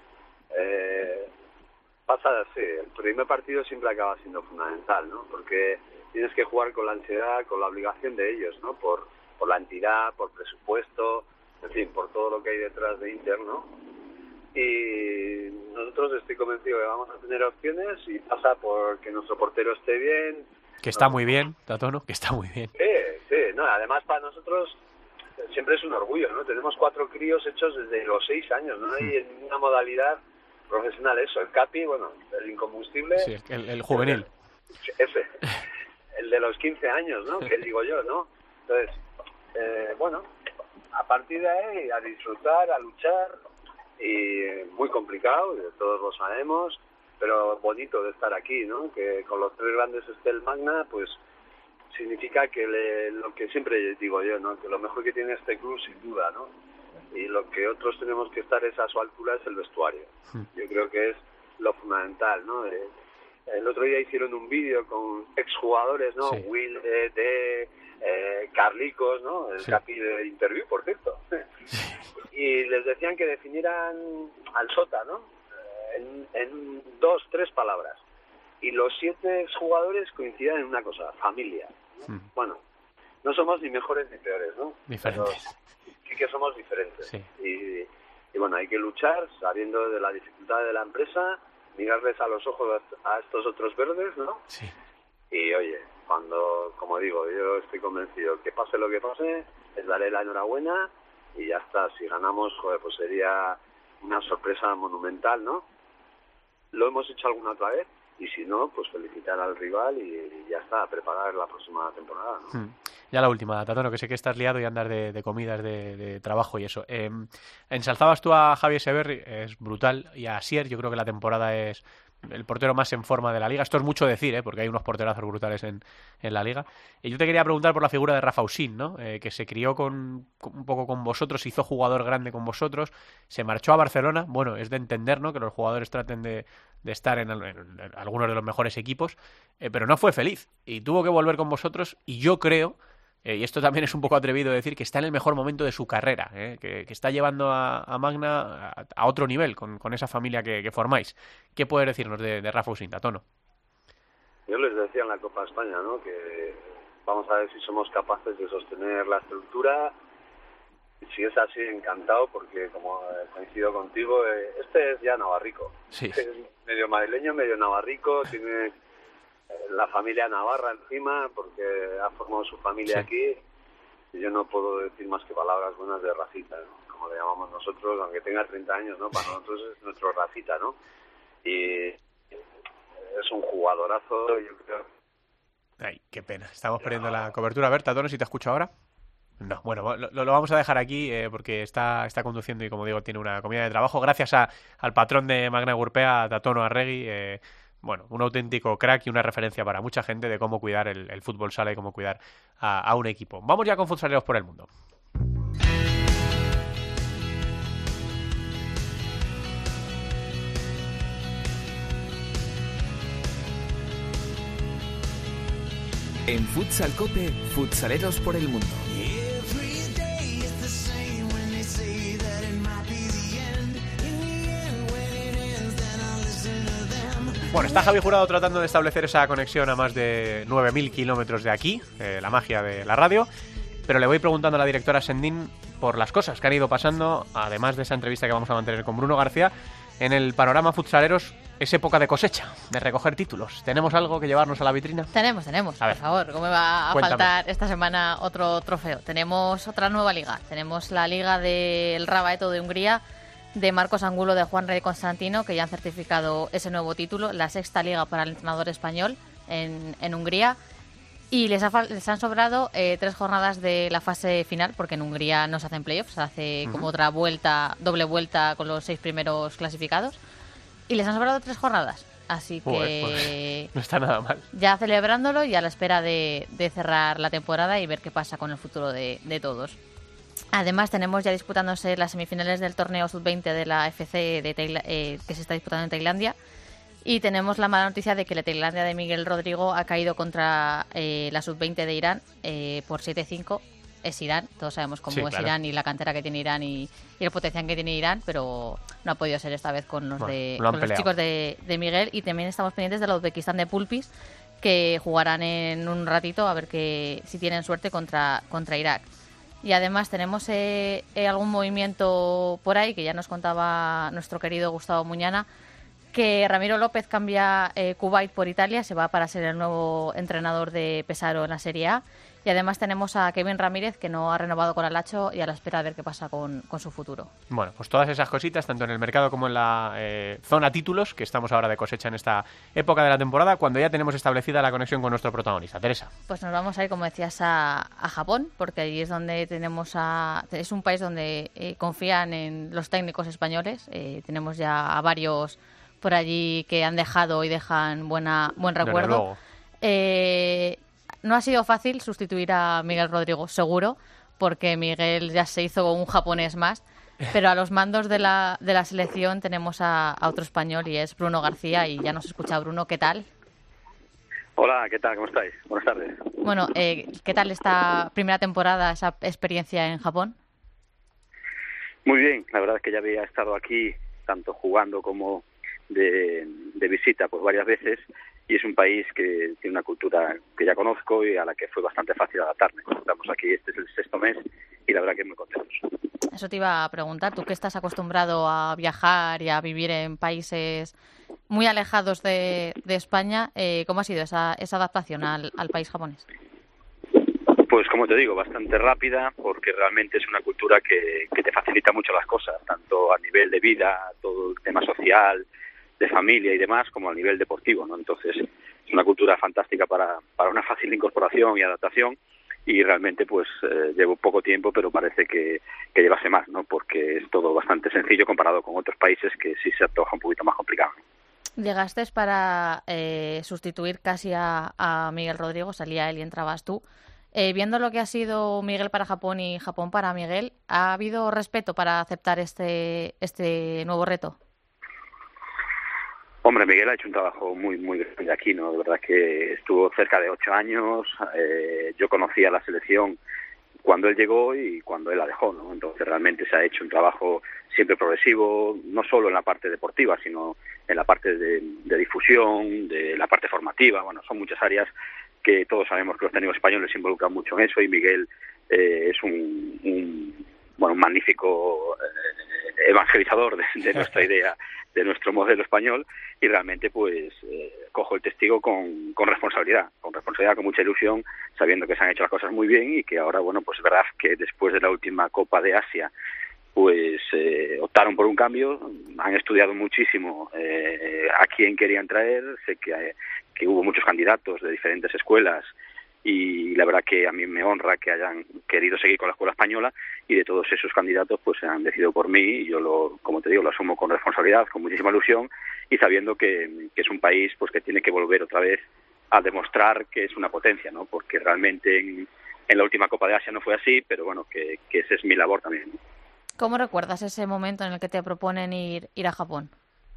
Pasa así, el primer partido siempre acaba siendo fundamental, ¿no? Porque tienes que jugar con la ansiedad, con la obligación de ellos, ¿no? Por la entidad, por presupuesto, en fin, por todo lo que hay detrás de Inter, ¿no? Y nosotros estoy convencido que vamos a tener opciones y pasa por que nuestro portero esté bien. Que está muy bien, Tatono, que está muy bien. Sí, no, además para nosotros siempre es un orgullo, ¿no? Tenemos 4 críos hechos desde los 6 años, ¿no? Y en una modalidad profesional eso, el Capi, bueno, el incombustible. Sí, el juvenil. Ese, el de los 15 años, ¿no? Que digo yo, ¿no? Entonces, bueno, a partir de ahí, a disfrutar, a luchar, y muy complicado, y todos lo sabemos, pero bonito de estar aquí, ¿no? Que con los 3 grandes esté el Magna, pues significa que lo que siempre digo yo, ¿no?, que lo mejor que tiene este club, sin duda, ¿no?, y lo que otros tenemos que estar es a su altura, es el vestuario. Yo creo que es lo fundamental, ¿no? El otro día hicieron un vídeo con exjugadores, ¿no? Sí. Will, Carlicos, ¿no? El Capi de Interview, por cierto. Y les decían que definieran al Sota, ¿no?, en 2, 3 palabras. Y los 7 jugadores coincidían en una cosa: familia. Bueno, no somos ni mejores ni peores, ¿no? Diferentes. Pero sí que somos diferentes. Sí. Y bueno, hay que luchar sabiendo de la dificultad de la empresa, mirarles a los ojos a estos otros verdes, ¿no? Sí. Y oye, como digo, yo estoy convencido que pase lo que pase, les daré la enhorabuena y ya está. Si ganamos, joder, pues sería una sorpresa monumental, ¿no? Lo hemos hecho alguna otra vez, y si no, pues felicitar al rival y ya está, preparar la próxima temporada, ¿no? Ya la última, Tatono, que sé que estás liado y andas de comidas, de trabajo y eso. Ensalzabas tú a Javier Severri, es brutal, y a Asier, yo creo que la temporada es el portero más en forma de la Liga. Esto es mucho decir, porque hay unos porterazos brutales en la Liga. Y yo te quería preguntar por la figura de Rafa Usín, ¿no? Que se crió un poco con vosotros, se hizo jugador grande con vosotros, se marchó a Barcelona. Bueno, es de entender, ¿no?, que los jugadores traten de estar en algunos de los mejores equipos, pero no fue feliz y tuvo que volver con vosotros. Y yo creo, y esto también es un poco atrevido decir, que está en el mejor momento de su carrera, que está llevando a Magna a otro nivel con esa familia que formáis. ¿Qué puedes decirnos de Rafa Usín, Tatono? Yo les decía en la Copa de España, ¿no?, que vamos a ver si somos capaces de sostener la estructura. Si es así, encantado, porque como coincido contigo, este es ya navarrico. Sí. Es medio madrileño, medio navarrico, tiene la familia navarra encima, porque ha formado su familia aquí, y yo no puedo decir más que palabras buenas de Rafita, ¿no?, como le llamamos nosotros, aunque tenga 30 años, ¿no?, para nosotros es nuestro Rafita, ¿no? Y es un jugadorazo, yo creo. Ay, qué pena, estamos perdiendo la cobertura. A ver, Tatono, si te escucho ahora. No, bueno, lo vamos a dejar aquí porque está conduciendo y, como digo, tiene una comida de trabajo. Gracias al patrón de Magna Gurpea, Tatono Arregui, bueno, un auténtico crack y una referencia para mucha gente de cómo cuidar el fútbol sala y cómo cuidar a un equipo. Vamos ya con Futsaleros por el Mundo. En Futsal Cope, Futsaleros por el Mundo. Bueno, está Javi Jurado tratando de establecer esa conexión a más de 9.000 kilómetros de aquí, la magia de la radio, pero le voy preguntando a la directora Sendín por las cosas que han ido pasando, además de esa entrevista que vamos a mantener con Bruno García. En el panorama futsaleros es época de cosecha, de recoger títulos. ¿Tenemos algo que llevarnos a la vitrina? Tenemos, A ver, por favor. ¿Cómo me va a cuéntame. faltar esta semana otro trofeo? Tenemos otra nueva liga. Tenemos la liga del Rabaeto de Hungría, de Marcos Angulo, de Juan Rey Constantino, que ya han certificado ese nuevo título, la sexta liga para el entrenador español en Hungría. Y les han sobrado 3 jornadas de la fase final, porque en Hungría no se hacen playoffs, se hace como otra vuelta, doble vuelta con los 6 primeros clasificados. Y les han sobrado 3 jornadas, así que pues no está nada mal. ya celebrándolo y a la espera de cerrar la temporada y ver qué pasa con el futuro de todos. Además, tenemos ya disputándose las semifinales del torneo sub-20 de la FC que se está disputando en Tailandia. Y tenemos la mala noticia de que la Tailandia de Miguel Rodrigo ha caído contra la sub-20 de Irán por 7-5. Es Irán, todos sabemos cómo es Irán y la cantera que tiene Irán y el potencial que tiene Irán, pero no ha podido ser esta vez con los chicos de Miguel. Y también estamos pendientes de la Uzbekistán de Pulpis, que jugarán en un ratito a ver si tienen suerte contra Irak. Y además tenemos algún movimiento por ahí que ya nos contaba nuestro querido Gustavo Muñana, que Ramiro López cambia Kuwait por Italia, se va para ser el nuevo entrenador de Pesaro en la Serie A. Y además tenemos a Kevin Ramírez, que no ha renovado con Alacho y a la espera de ver qué pasa con su futuro. Bueno, pues todas esas cositas, tanto en el mercado como en la zona títulos, que estamos ahora de cosecha en esta época de la temporada, cuando ya tenemos establecida la conexión con nuestro protagonista. Teresa. Pues nos vamos a ir, como decías, a Japón, porque allí es donde es un país donde confían en los técnicos españoles. Tenemos ya a varios por allí que han dejado y dejan buen recuerdo. No ha sido fácil sustituir a Miguel Rodrigo, seguro, porque Miguel ya se hizo un japonés más, pero a los mandos de la selección tenemos a otro español y es Bruno García, y ya nos escucha. Bruno, ¿qué tal? Hola, ¿qué tal? ¿Cómo estáis? Buenas tardes. Bueno, ¿qué tal esta primera temporada, esa experiencia en Japón? Muy bien, la verdad es que ya había estado aquí, tanto jugando como de visita, pues varias veces, y es un país que tiene una cultura que ya conozco y a la que fue bastante fácil adaptarme. Estamos aquí, este es el 6º mes y la verdad que muy contentos. Eso te iba a preguntar, tú que estás acostumbrado a viajar y a vivir en países muy alejados de España, ¿cómo ha sido esa adaptación al país japonés? Pues como te digo, bastante rápida, porque realmente es una cultura que te facilita mucho las cosas, tanto a nivel de vida, todo el tema social, de familia y demás, como a nivel deportivo, ¿no? Entonces es una cultura fantástica para una fácil incorporación y adaptación, y realmente pues llevo poco tiempo, pero parece que llevase más, ¿no? Porque es todo bastante sencillo comparado con otros países que sí se antoja un poquito más complicado. Llegaste para sustituir casi a Miguel Rodrigo, salía él y entrabas tú. Viendo lo que ha sido Miguel para Japón y Japón para Miguel, ¿ha habido respeto para aceptar este nuevo reto? Hombre, Miguel ha hecho un trabajo muy grande aquí, ¿no? De verdad que estuvo cerca de 8 años. Yo conocía la selección cuando él llegó y cuando él la dejó, ¿no? Entonces realmente se ha hecho un trabajo siempre progresivo, no solo en la parte deportiva, sino en la parte de difusión, de la parte formativa. Bueno, son muchas áreas que todos sabemos que los técnicos españoles se involucran mucho en eso, y Miguel es un magnífico evangelizador de nuestra idea, de nuestro modelo español, y realmente pues cojo el testigo con responsabilidad, con mucha ilusión, sabiendo que se han hecho las cosas muy bien y que ahora, bueno, pues es verdad que después de la última Copa de Asia pues optaron por un cambio, han estudiado muchísimo a quién querían traer. Sé que hubo muchos candidatos de diferentes escuelas, y la verdad que a mí me honra que hayan querido seguir con la escuela española, y de todos esos candidatos pues se han decidido por mí, y yo como te digo, lo asumo con responsabilidad, con muchísima ilusión, y sabiendo que es un país pues que tiene que volver otra vez a demostrar que es una potencia, ¿no? Porque realmente en la última Copa de Asia no fue así, pero bueno, que esa es mi labor también, ¿no? ¿Cómo recuerdas ese momento en el que te proponen ir a Japón?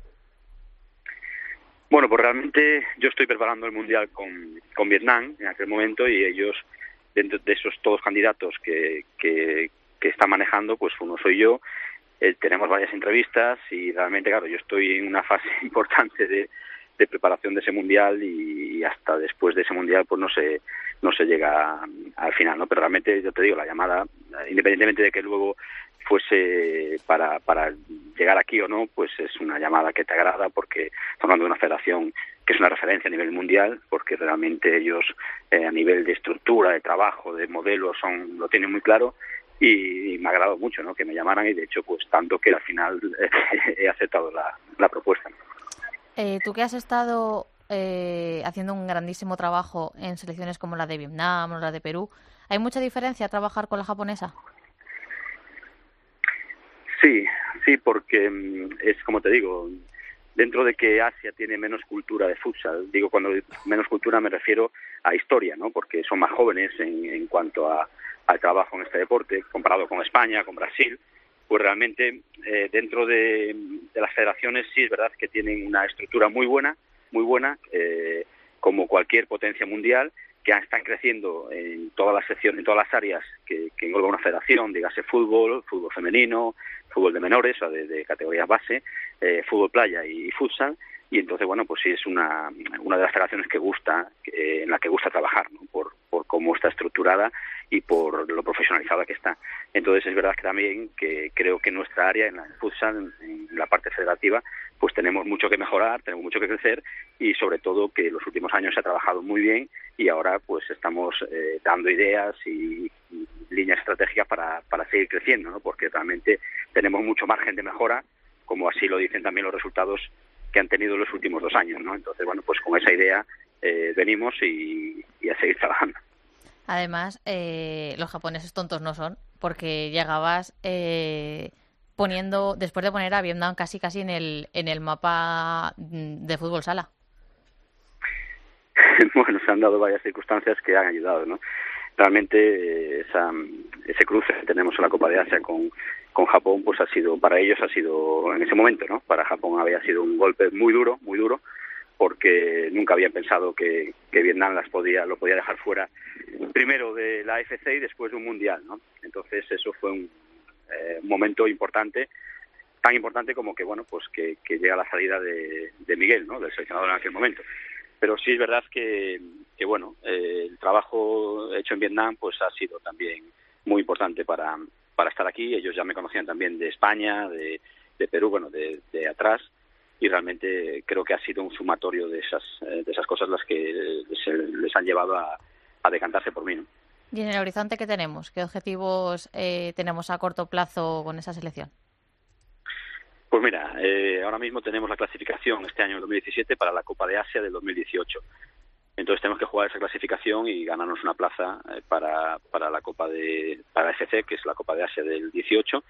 Bueno, pues realmente yo estoy preparando el Mundial con Vietnam en aquel momento, y ellos, dentro de esos todos candidatos que están manejando, pues uno soy yo. Tenemos varias entrevistas y realmente, claro, yo estoy en una fase importante preparación de ese mundial y hasta después de ese mundial pues no se llega al final, ¿no? Pero realmente yo te digo, la llamada, independientemente de que luego fuese para llegar aquí o no, pues es una llamada que te agrada porque estamos hablando de una federación que es una referencia a nivel mundial, porque realmente ellos a nivel de estructura, de trabajo, de modelo lo tienen muy claro. Y me ha agradado mucho, ¿no?, que me llamaran, y de hecho pues tanto que al final he aceptado la propuesta. Tú que has estado haciendo un grandísimo trabajo en selecciones como la de Vietnam o la de Perú, ¿hay mucha diferencia trabajar con la japonesa? Sí, porque es como te digo, dentro de que Asia tiene menos cultura de futsal, digo cuando menos cultura me refiero a historia, ¿no?, porque son más jóvenes en cuanto al trabajo en este deporte, comparado con España, con Brasil, pues realmente dentro de las federaciones sí es verdad que tienen una estructura muy buena, como cualquier potencia mundial, que están creciendo en todas las secciones, en todas las áreas que engloba una federación, dígase fútbol femenino, fútbol de menores, o de categorías base, fútbol playa y futsal. Y entonces, bueno, pues sí es una de las federaciones que gusta, en la que gusta trabajar, ¿no?, por cómo está estructurada y por lo profesionalizada que está. Entonces es verdad que también que creo que en nuestra área, en la futsal, en la parte federativa, pues tenemos mucho que mejorar, tenemos mucho que crecer, y sobre todo que en los últimos años se ha trabajado muy bien y ahora pues estamos dando ideas y líneas estratégicas para seguir creciendo, ¿no?, porque realmente tenemos mucho margen de mejora, como así lo dicen también los resultados que han tenido los últimos 2 años, ¿no? Entonces, bueno, pues con esa idea venimos y a seguir trabajando. Además, los japoneses tontos no son, porque llegabas después de poner a Vietnam casi en el mapa de fútbol sala. Bueno, se han dado varias circunstancias que han ayudado, ¿no? Realmente ese cruce que tenemos en la Copa de Asia con Japón, pues para ellos ha sido en ese momento, ¿no? Para Japón había sido un golpe muy duro, porque nunca habían pensado que Vietnam lo podía dejar fuera primero de la AFC y después de un mundial, ¿no? Entonces eso fue un momento importante, tan importante como que, bueno, pues que llega la salida de Miguel, ¿no?, del seleccionador en aquel momento. Pero sí es verdad que bueno, el trabajo hecho en Vietnam pues ha sido también muy importante para estar aquí. Ellos ya me conocían también de España, de Perú, bueno, de atrás, y realmente creo que ha sido un sumatorio de esas cosas las que les han llevado a decantarse por mí, ¿no? ¿Y en el horizonte qué tenemos? ¿Qué objetivos tenemos a corto plazo con esa selección? Pues mira, ahora mismo tenemos la clasificación este año, el 2017, para la Copa de Asia del 2018. Entonces tenemos que jugar esa clasificación y ganarnos una plaza para la Copa para FC, que es la Copa de Asia del 18,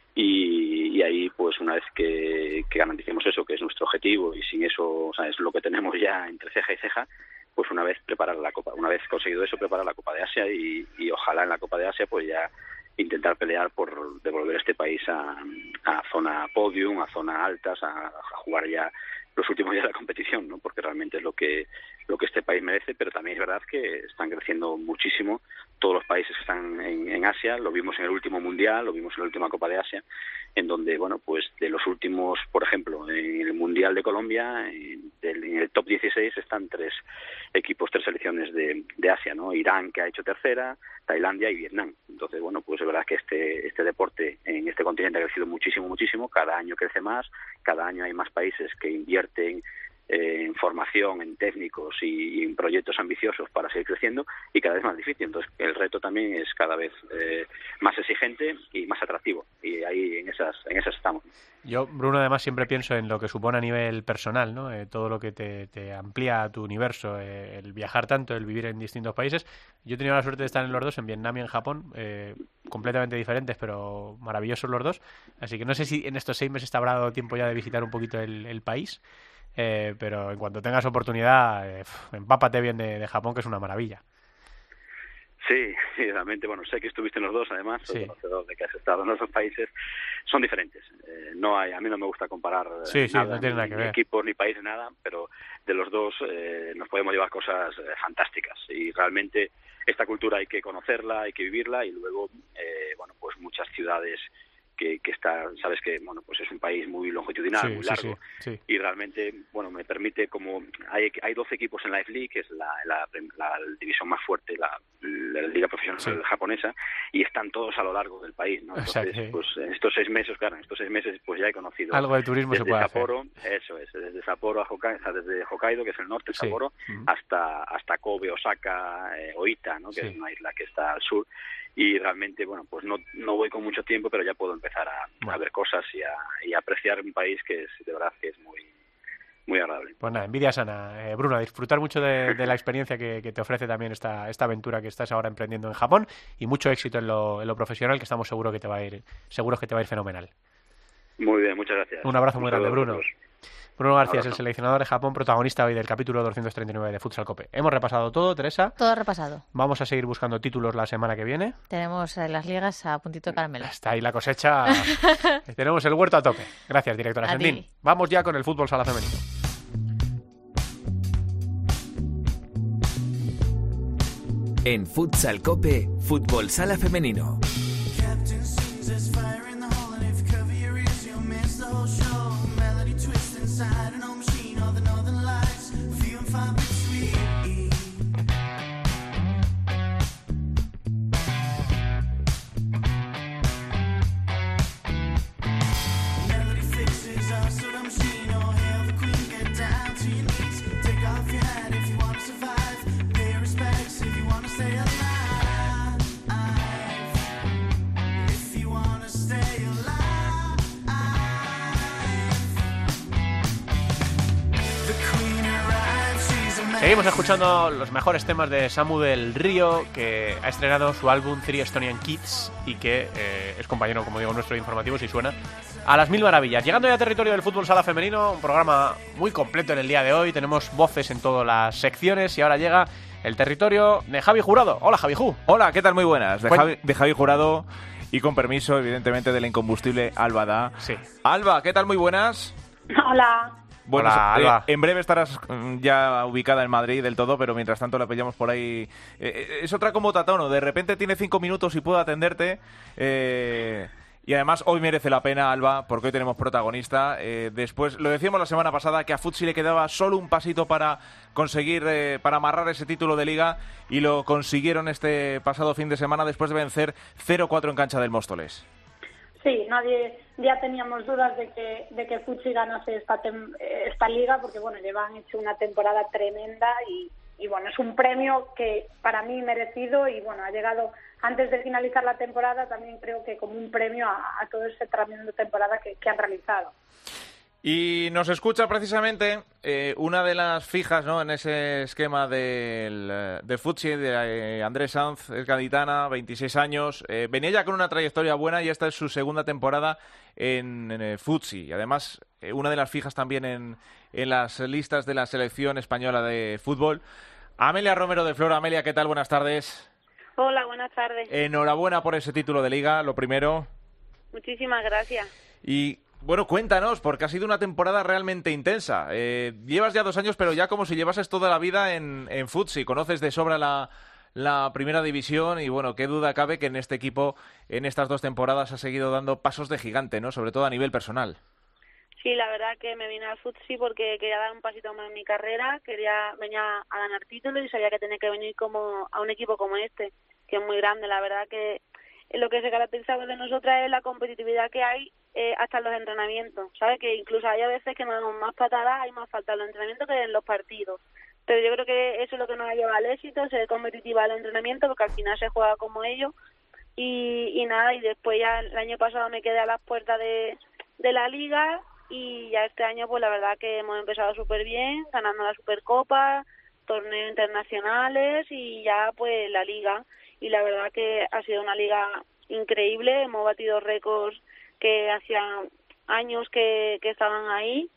y ahí pues una vez que garanticemos eso, que es nuestro objetivo, y sin eso, o sea, es lo que tenemos ya entre ceja y ceja, pues una vez preparar la Copa, una vez conseguido eso, preparar la Copa de Asia y ojalá en la Copa de Asia pues ya intentar pelear por devolver a este país a zona podium, a zona altas, a jugar ya los últimos días de la competición, ¿no? Porque realmente es lo que este país merece, pero también es verdad que están creciendo muchísimo todos los países que están en Asia. Lo vimos en el último Mundial, lo vimos en la última Copa de Asia, en donde, bueno, pues de los últimos, por ejemplo, en el Mundial de Colombia, en el top 16 están 3 selecciones de Asia, ¿no? Irán, que ha hecho tercera, Tailandia y Vietnam. Entonces, bueno, pues es verdad que este deporte en este continente ha crecido muchísimo, cada año crece más, cada año hay más países que invierten en formación, en técnicos y en proyectos ambiciosos para seguir creciendo, y cada vez más difícil. Entonces el reto también es cada vez más exigente y más atractivo, y ahí en esas estamos. Yo, Bruno, además siempre pienso en lo que supone a nivel personal, ¿no? Todo lo que te amplía tu universo, el viajar tanto, el vivir en distintos países. Yo he tenido la suerte de estar en los dos, en Vietnam y en Japón, completamente diferentes, pero maravillosos los dos. Así que no sé si en estos 6 meses te habrá dado tiempo ya de visitar un poquito el país. Pero en cuanto tengas oportunidad, empápate bien de Japón, que es una maravilla. Sí, realmente, bueno, sé que estuviste en los dos, además, soy conocedor de que has estado en los dos países. Son diferentes. A mí no me gusta comparar nada, no tiene nada que ver. Ni equipos, ni países, nada, pero de los dos nos podemos llevar cosas fantásticas, y realmente esta cultura hay que conocerla, hay que vivirla, y luego, bueno, pues muchas ciudades que está, sabes que bueno, pues es un país muy longitudinal, muy largo, sí. Y realmente, bueno, me permite, como hay 12 equipos en la F-League, que es la división más fuerte, la liga profesional japonesa, y están todos a lo largo del país, ¿no? Entonces, pues en estos 6 meses, pues ya he conocido algo de turismo desde se puede Sapporo, hacer. Eso es, desde Sapporo a Hokkaido, o sea, desde Hokkaido, que es el norte, Sapporo, hasta Kobe, Osaka, Oita, ¿no? Que es una isla que está al sur. Y realmente, bueno, pues no voy con mucho tiempo, pero ya puedo empezar a ver cosas y a apreciar un país que es, de verdad, que es muy agradable. Pues nada, envidia sana, Bruno, a disfrutar mucho de la experiencia que te ofrece también esta aventura que estás ahora emprendiendo en Japón, y mucho éxito en lo profesional, que estamos seguros que te va a ir fenomenal. Muy bien, muchas gracias. Un abrazo muy grande, Bruno. Bruno García es el abrazo. seleccionador de Japón, protagonista hoy del capítulo 239 de Futsal Cope. Hemos repasado todo, Teresa. Todo repasado. Vamos a seguir buscando títulos la semana que viene. Tenemos las ligas a puntito de caramelo. Está ahí la cosecha. Tenemos el huerto a tope. Gracias, directora Sendín. Vamos ya con el fútbol sala femenino. En Futsal Cope, fútbol sala femenino. Seguimos escuchando los mejores temas de Samu del Río, que ha estrenado su álbum Three Estonian Kids y que es compañero, como digo, nuestro de informativos y suena a las mil maravillas. Llegando ya a territorio del fútbol sala femenino, un programa muy completo en el día de hoy. Tenemos voces en todas las secciones y ahora llega el territorio de Javi Jurado. Hola, Javi Ju. Hola, ¿qué tal? Muy buenas. De Javi Jurado y con permiso, evidentemente, de la incombustible Alba Da. Sí. Alba, ¿qué tal? Muy buenas. Hola. Bueno, hola, Alba. En breve estarás ya ubicada en Madrid del todo, pero mientras tanto la pillamos por ahí. Es otra como Tatono, de repente tiene 5 minutos y puede atenderte. Y además hoy merece la pena, Alba, porque hoy tenemos protagonista. Después, lo decíamos la semana pasada, que a Futsi le quedaba solo un pasito para conseguir, para amarrar ese título de Liga, y lo consiguieron este pasado fin de semana después de vencer 0-4 en cancha del Móstoles. Sí, nadie ya teníamos dudas de que Futsi ganase esta liga, porque bueno, llevan hecho una temporada tremenda y bueno, es un premio que para mí merecido, y bueno, ha llegado antes de finalizar la temporada, también creo que como un premio a todo ese tremendo temporada que han realizado. Y nos escucha precisamente una de las fijas, ¿no?, en ese esquema de Futsi, de Andrés Sanz, es gaditana, 26 años. Venía ya con una trayectoria buena y esta es su segunda temporada en Futsi. Y además, una de las fijas también en las listas de la selección española de fútbol. Amelia Romero de Flora. Amelia, ¿qué tal? Buenas tardes. Hola, buenas tardes. Enhorabuena por ese título de Liga, lo primero. Muchísimas gracias. Y bueno, cuéntanos, porque ha sido una temporada realmente intensa. Llevas ya 2 años, pero ya como si llevases toda la vida en Futsi. Conoces de sobra la primera división y bueno, qué duda cabe que en este equipo, en estas 2 temporadas, ha seguido dando pasos de gigante, ¿no? Sobre todo a nivel personal. Sí, la verdad que me vine al Futsi porque quería dar un pasito más en mi carrera, venía a ganar títulos y sabía que tenía que venir como a un equipo como este, que es muy grande. La verdad que lo que se caracteriza de nosotras es la competitividad que hay hasta en los entrenamientos, ¿sabes? Que incluso hay a veces que nos damos más patadas, hay más falta en los entrenamientos que en los partidos. Pero yo creo que eso es lo que nos ha llevado al éxito, ser competitiva al entrenamiento, porque al final se juega como ellos. Y nada, y después ya el año pasado me quedé a las puertas de la Liga, y ya este año pues la verdad que hemos empezado súper bien, ganando la Supercopa, torneos internacionales y ya pues la Liga. Y la verdad que ha sido una liga increíble, hemos batido récords que hacían años que estaban ahí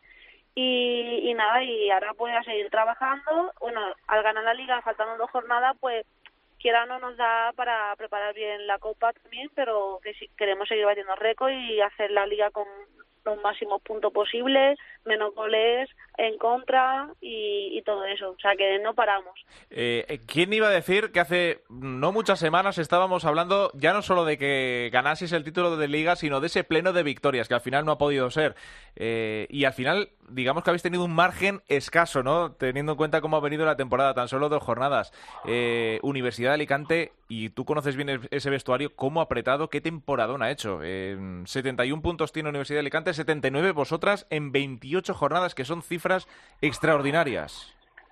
y nada, y ahora pues a seguir trabajando. Bueno, al ganar la liga faltando 2 jornadas, pues quiera no nos da para preparar bien la Copa también, pero que sí, queremos seguir batiendo récords y hacer la liga con los máximos puntos posibles, menos goles en contra y todo eso. O sea, que no paramos. ¿Quién iba a decir que hace no muchas semanas estábamos hablando ya no solo de que ganaseis el título de Liga, sino de ese pleno de victorias, que al final no ha podido ser? Y al final, digamos que habéis tenido un margen escaso, ¿no? Teniendo en cuenta cómo ha venido la temporada, tan solo 2 jornadas. Universidad de Alicante, y tú conoces bien ese vestuario, ¿cómo ha apretado? ¿Qué temporadón ha hecho? 71 puntos tiene Universidad de Alicante, 79 vosotras en 28 jornadas, que son cifras extraordinarias.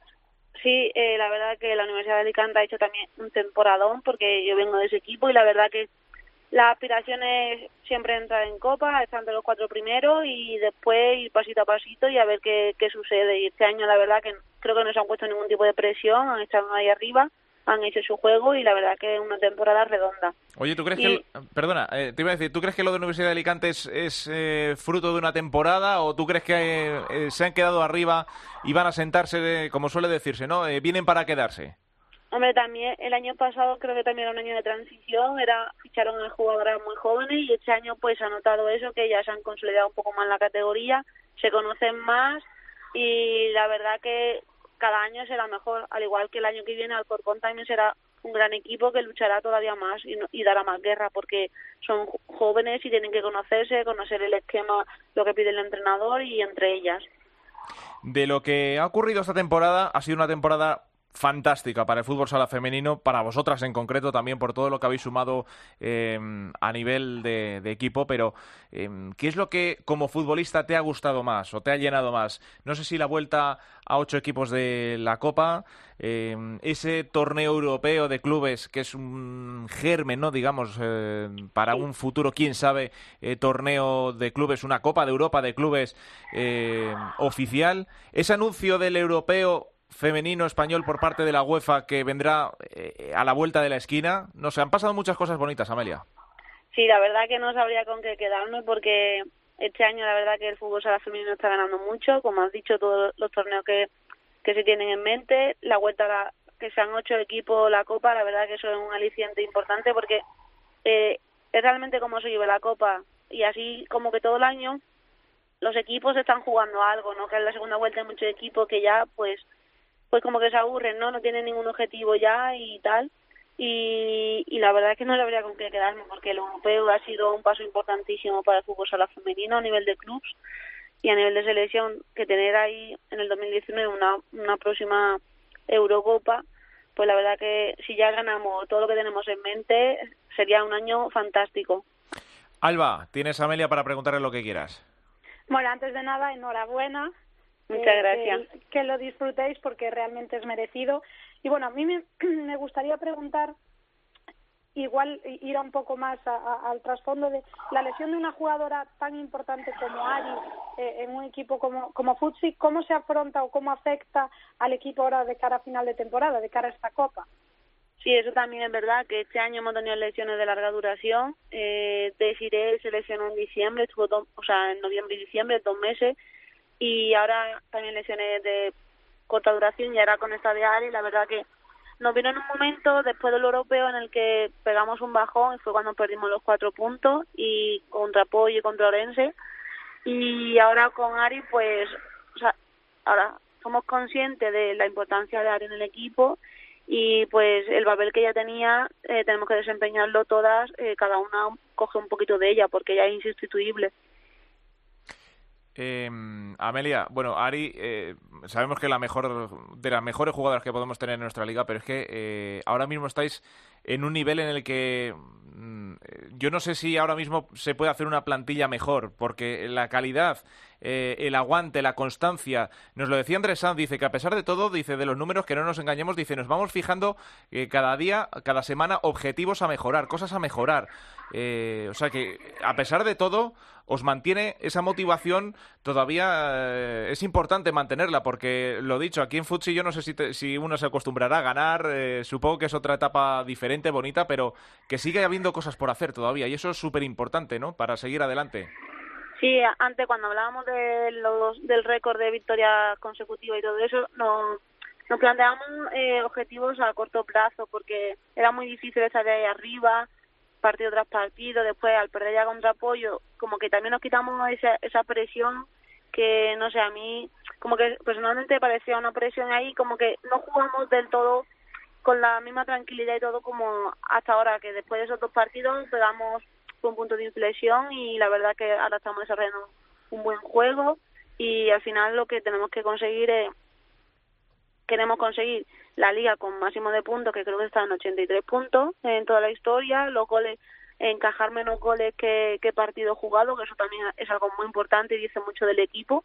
Sí, la verdad que la Universidad de Alicante ha hecho también un temporadón, porque yo vengo de ese equipo y la verdad que la aspiración es siempre entrar en Copa, estar entre los 4 primeros y después ir pasito a pasito y a ver qué sucede. Y este año la verdad que creo que no se han puesto ningún tipo de presión, han estado ahí arriba, han hecho su juego y la verdad que es una temporada redonda. Oye, ¿tú crees que... Perdona, te iba a decir, ¿tú crees que lo de la Universidad de Alicante es fruto de una temporada o tú crees que se han quedado arriba y van a sentarse, como suele decirse, ¿no? Vienen para quedarse. Hombre, también el año pasado creo que también era un año de transición, ficharon a jugadoras muy jóvenes y este año pues se ha notado eso, que ya se han consolidado un poco más en la categoría, se conocen más y la verdad que cada año será mejor, al igual que el año que viene Alcorcón también será un gran equipo que luchará todavía más y dará más guerra porque son jóvenes y tienen que conocerse, conocer el esquema, lo que pide el entrenador y entre ellas. De lo que ha ocurrido esta temporada, ha sido una temporada fantástica para el fútbol sala femenino, para vosotras en concreto también por todo lo que habéis sumado a nivel de equipo, pero ¿qué es lo que como futbolista te ha gustado más o te ha llenado más? No sé si la vuelta a 8 equipos de la Copa, ese torneo europeo de clubes que es un germen, ¿no? Digamos, para un futuro, quién sabe, torneo de clubes, una Copa de Europa de clubes oficial, ese anuncio del europeo femenino español por parte de la UEFA que vendrá a la vuelta de la esquina. No sé, han pasado muchas cosas bonitas, Amelia. Sí, la verdad que no sabría con qué quedarme porque este año la verdad que el fútbol sala femenino está ganando mucho, como has dicho, todos los torneos que se tienen en mente, la vuelta que sean 8 equipos la Copa, la verdad que eso es un aliciente importante porque es realmente como se lleva la Copa y así como que todo el año los equipos están jugando algo, ¿no? Que en la segunda vuelta hay muchos equipos que ya pues como que se aburren, ¿no? No tienen ningún objetivo ya y tal. Y la verdad es que no sabría con qué quedarme porque el europeo ha sido un paso importantísimo para el fútbol sala femenino a nivel de clubs y a nivel de selección, que tener ahí en el 2019 una próxima Eurocopa, pues la verdad que si ya ganamos todo lo que tenemos en mente sería un año fantástico. Alba, tienes a Amelia para preguntarle lo que quieras. Bueno, antes de nada, enhorabuena. Muchas gracias. Que lo disfrutéis porque realmente es merecido. Y bueno, a mí me gustaría preguntar, igual ir un poco más al trasfondo de la lesión de una jugadora tan importante como Ari en un equipo como Futsi. ¿Cómo se afronta o cómo afecta al equipo ahora de cara a final de temporada, de cara a esta Copa? Sí, eso también es verdad, que este año hemos tenido lesiones de larga duración. Desiree se lesionó en diciembre, estuvo en noviembre y diciembre, 2 meses. Y ahora también lesiones de corta duración y ahora con esta de Ari, la verdad que nos vino en un momento después del europeo en el que pegamos un bajón y fue cuando perdimos los 4 puntos y contra Pollo y contra Orense y ahora con Ari pues ahora somos conscientes de la importancia de Ari en el equipo y pues el papel que ella tenía tenemos que desempeñarlo todas, cada una coge un poquito de ella porque ella es insustituible. Amelia, bueno, Ari, sabemos que de las mejores jugadoras que podemos tener en nuestra liga, pero es que ahora mismo estáis en un nivel en el que yo no sé si ahora mismo se puede hacer una plantilla mejor, porque la calidad, el aguante, la constancia, nos lo decía Andrés Sanz, dice que a pesar de todo, dice de los números, que no nos engañemos, dice nos vamos fijando cada día, cada semana, objetivos a mejorar, cosas a mejorar, o sea que a pesar de todo os mantiene esa motivación todavía. Es importante mantenerla porque, lo dicho, aquí en Futsi yo no sé si uno se acostumbrará a ganar, supongo que es otra etapa diferente, bonita, pero que sigue habiendo cosas por hacer todavía y eso es súper importante, ¿no?, para seguir adelante. Sí, antes cuando hablábamos del récord de victorias consecutivas y todo eso, nos planteábamos objetivos a corto plazo porque era muy difícil estar ahí arriba partido tras partido, después al perder ya contra Pollo, como que también nos quitamos esa presión que, no sé, a mí como que personalmente parecía una presión ahí, como que no jugamos del todo con la misma tranquilidad y todo como hasta ahora, que después de esos 2 partidos pegamos un punto de inflexión y la verdad que ahora estamos desarrollando un buen juego y al final lo que tenemos que conseguir es, queremos conseguir la liga con máximo de puntos, que creo que está en 83 puntos en toda la historia, los goles, encajar menos goles que partido jugado, que eso también es algo muy importante y dice mucho del equipo,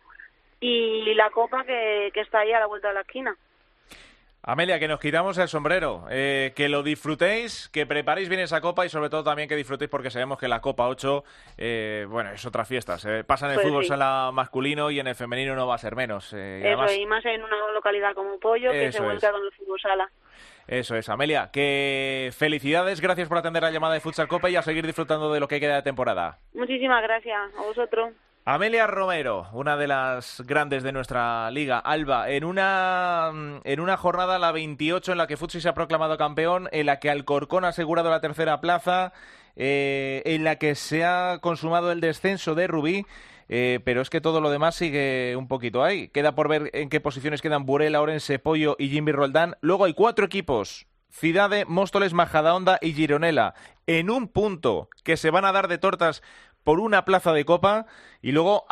y la Copa que está ahí a la vuelta de la esquina. Amelia, que nos quitamos el sombrero, que lo disfrutéis, que preparéis bien esa Copa y sobre todo también que disfrutéis porque sabemos que la Copa 8, bueno, es otra fiesta. Pasa en el fútbol sala masculino y en el femenino no va a ser menos. Y además, y más en una localidad como Pollo que se vuelca con el fútbol sala. Eso es, Amelia, que felicidades, gracias por atender la llamada de Futsal Copa y a seguir disfrutando de lo que queda de temporada. Muchísimas gracias a vosotros. Amelia Romero, una de las grandes de nuestra liga. Alba, en una jornada, la 28, en la que Futsi se ha proclamado campeón, en la que Alcorcón ha asegurado la 3ª plaza, en la que se ha consumado el descenso de Rubí, pero es que todo lo demás sigue un poquito ahí. Queda por ver en qué posiciones quedan Burela, Orense, Pollo y Jimmy Roldán. Luego hay 4 equipos, Cidade, Móstoles, Majadahonda y Gironella, en un punto que se van a dar de tortas por una plaza de Copa, y luego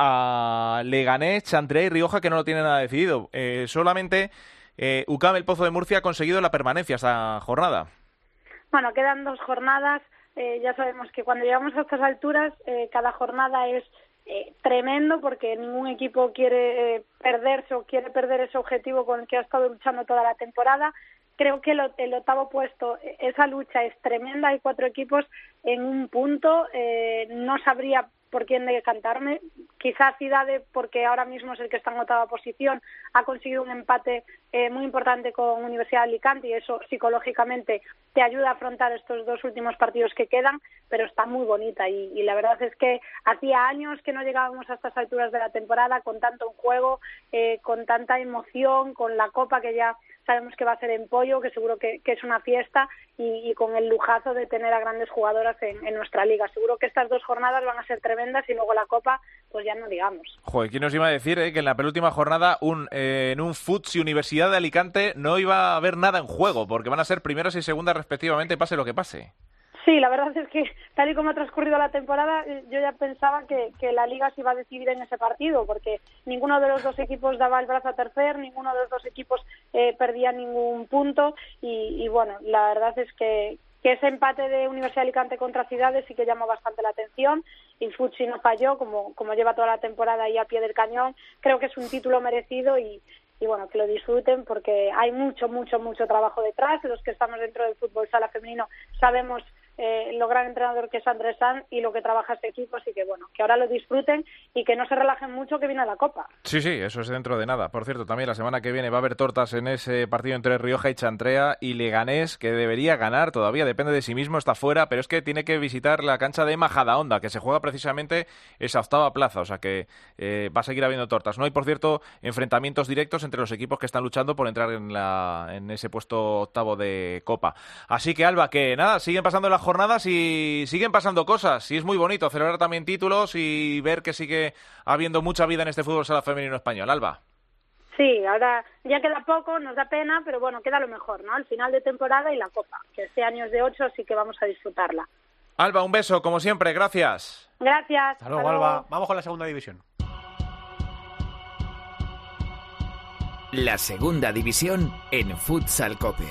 a Leganés, Chantrey y Rioja, que no lo tienen nada decidido. Solamente UCAM, el Pozo de Murcia, ha conseguido la permanencia esta jornada. Bueno, quedan 2 jornadas. Ya sabemos que cuando llegamos a estas alturas, cada jornada es tremendo, porque ningún equipo quiere perderse o quiere perder ese objetivo con el que ha estado luchando toda la temporada. Creo que el 8º puesto, esa lucha es tremenda, hay 4 equipos en un punto, no sabría por quién decantarme, quizás Cidade, porque ahora mismo es el que está en 8ª posición, ha conseguido un empate muy importante con Universidad de Alicante y eso psicológicamente te ayuda a afrontar estos 2 últimos partidos que quedan, pero está muy bonita y la verdad es que hacía años que no llegábamos a estas alturas de la temporada con tanto en juego, con tanta emoción, con la Copa que ya sabemos que va a ser en Pollo, que seguro que es una fiesta y con el lujazo de tener a grandes jugadoras en nuestra liga. Seguro que estas 2 jornadas van a ser tremendas y luego la Copa, pues ya no digamos. Joder, ¿quién nos iba a decir que en la penúltima jornada en un Futsi Universidad de Alicante no iba a haber nada en juego? Porque van a ser primeras y segundas respectivamente, pase lo que pase. Sí, la verdad es que tal y como ha transcurrido la temporada, yo ya pensaba que la Liga se iba a decidir en ese partido, porque ninguno de los 2 equipos daba el brazo a torcer, ninguno de los 2 equipos perdía ningún punto y bueno, la verdad es que ese empate de Universidad de Alicante contra Cidade sí que llamó bastante la atención y Futsi no falló, como lleva toda la temporada ahí al pie del cañón. Creo que es un título merecido y bueno, que lo disfruten porque hay mucho trabajo detrás. Los que estamos dentro del fútbol sala femenino sabemos lo gran entrenador que es Andrés Sanz y lo que trabaja este equipo, así que bueno, que ahora lo disfruten y que no se relajen mucho, que viene la Copa. Sí, eso es dentro de nada. Por cierto, también la semana que viene va a haber tortas en ese partido entre Rioja y Chantrea y Leganés, que debería ganar todavía, depende de sí mismo, está fuera, pero es que tiene que visitar la cancha de Majadahonda, que se juega precisamente esa 8ª plaza, o sea que va a seguir habiendo tortas. No hay, por cierto, enfrentamientos directos entre los equipos que están luchando por entrar en ese puesto 8º de Copa. Así que, Alba, que nada, siguen pasando las jornadas y siguen pasando cosas y es muy bonito celebrar también títulos y ver que sigue habiendo mucha vida en este fútbol sala femenino español. Alba. Sí, ahora ya queda poco, nos da pena, pero bueno, queda lo mejor, ¿no? Al final de temporada y la Copa, que este año es de 8, así que vamos a disfrutarla. Alba, un beso, como siempre, gracias. Gracias. Hasta luego, Alba. Vamos con la segunda división. La segunda división en Futsal Cope.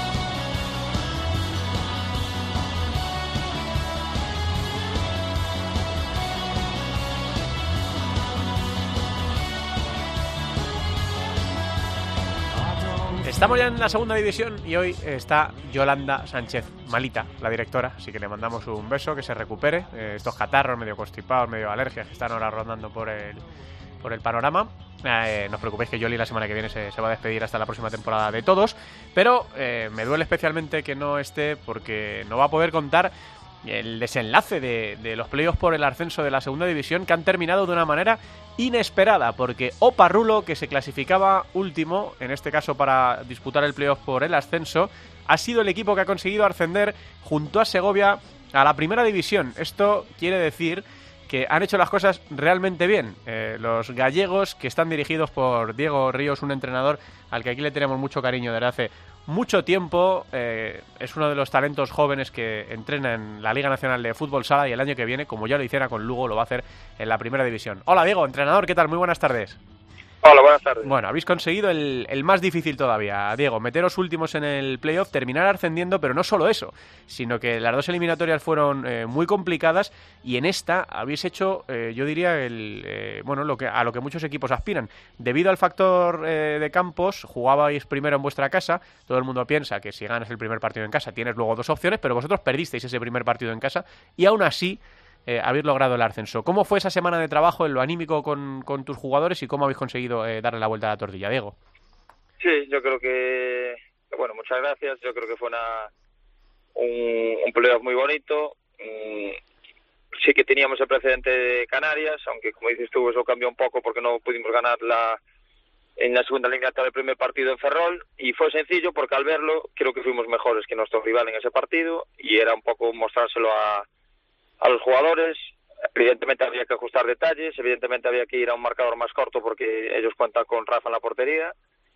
Estamos ya en la segunda división y hoy está Yolanda Sánchez malita, la directora, así que le mandamos un beso, que se recupere. Estos catarros medio constipados, medio alergias que están ahora rondando por el panorama. No os preocupéis que Yoli la semana que viene se va a despedir hasta la próxima temporada de todos, pero me duele especialmente que no esté porque no va a poder contar el desenlace de los playoffs por el ascenso de la segunda división, que han terminado de una manera inesperada, porque Oparrulo, que se clasificaba último, en este caso para disputar el playoff por el ascenso, ha sido el equipo que ha conseguido ascender junto a Segovia a la primera división. Esto quiere decir que han hecho las cosas realmente bien. Los gallegos, que están dirigidos por Diego Ríos, un entrenador al que aquí le tenemos mucho cariño desde hace mucho tiempo, es uno de los talentos jóvenes que entrena en la Liga Nacional de Fútbol Sala y el año que viene, como ya lo hiciera con Lugo, lo va a hacer en la primera división. Hola Diego, entrenador, ¿qué tal? Muy buenas tardes. Hola, buenas tardes. Bueno, habéis conseguido el más difícil todavía, Diego, meteros últimos en el playoff, terminar ascendiendo, pero no solo eso, sino que las dos eliminatorias fueron muy complicadas y en esta habéis hecho, yo diría, a lo que muchos equipos aspiran. Debido al factor de campos, jugabais primero en vuestra casa, todo el mundo piensa que si ganas el primer partido en casa tienes luego dos opciones, pero vosotros perdisteis ese primer partido en casa y aún así habéis logrado el ascenso. ¿Cómo fue esa semana de trabajo en lo anímico con tus jugadores y cómo habéis conseguido darle la vuelta a la tortilla, Diego? Sí, yo creo que, bueno, muchas gracias. Yo creo que fue un playoff muy bonito. Sí que teníamos el precedente de Canarias, aunque como dices tú, eso cambió un poco porque no pudimos ganar en la segunda eliminatoria el primer partido en Ferrol, y fue sencillo porque al verlo creo que fuimos mejores que nuestro rival en ese partido y era un poco mostrárselo a los jugadores. Evidentemente había que ajustar detalles, evidentemente había que ir a un marcador más corto porque ellos cuentan con Rafa en la portería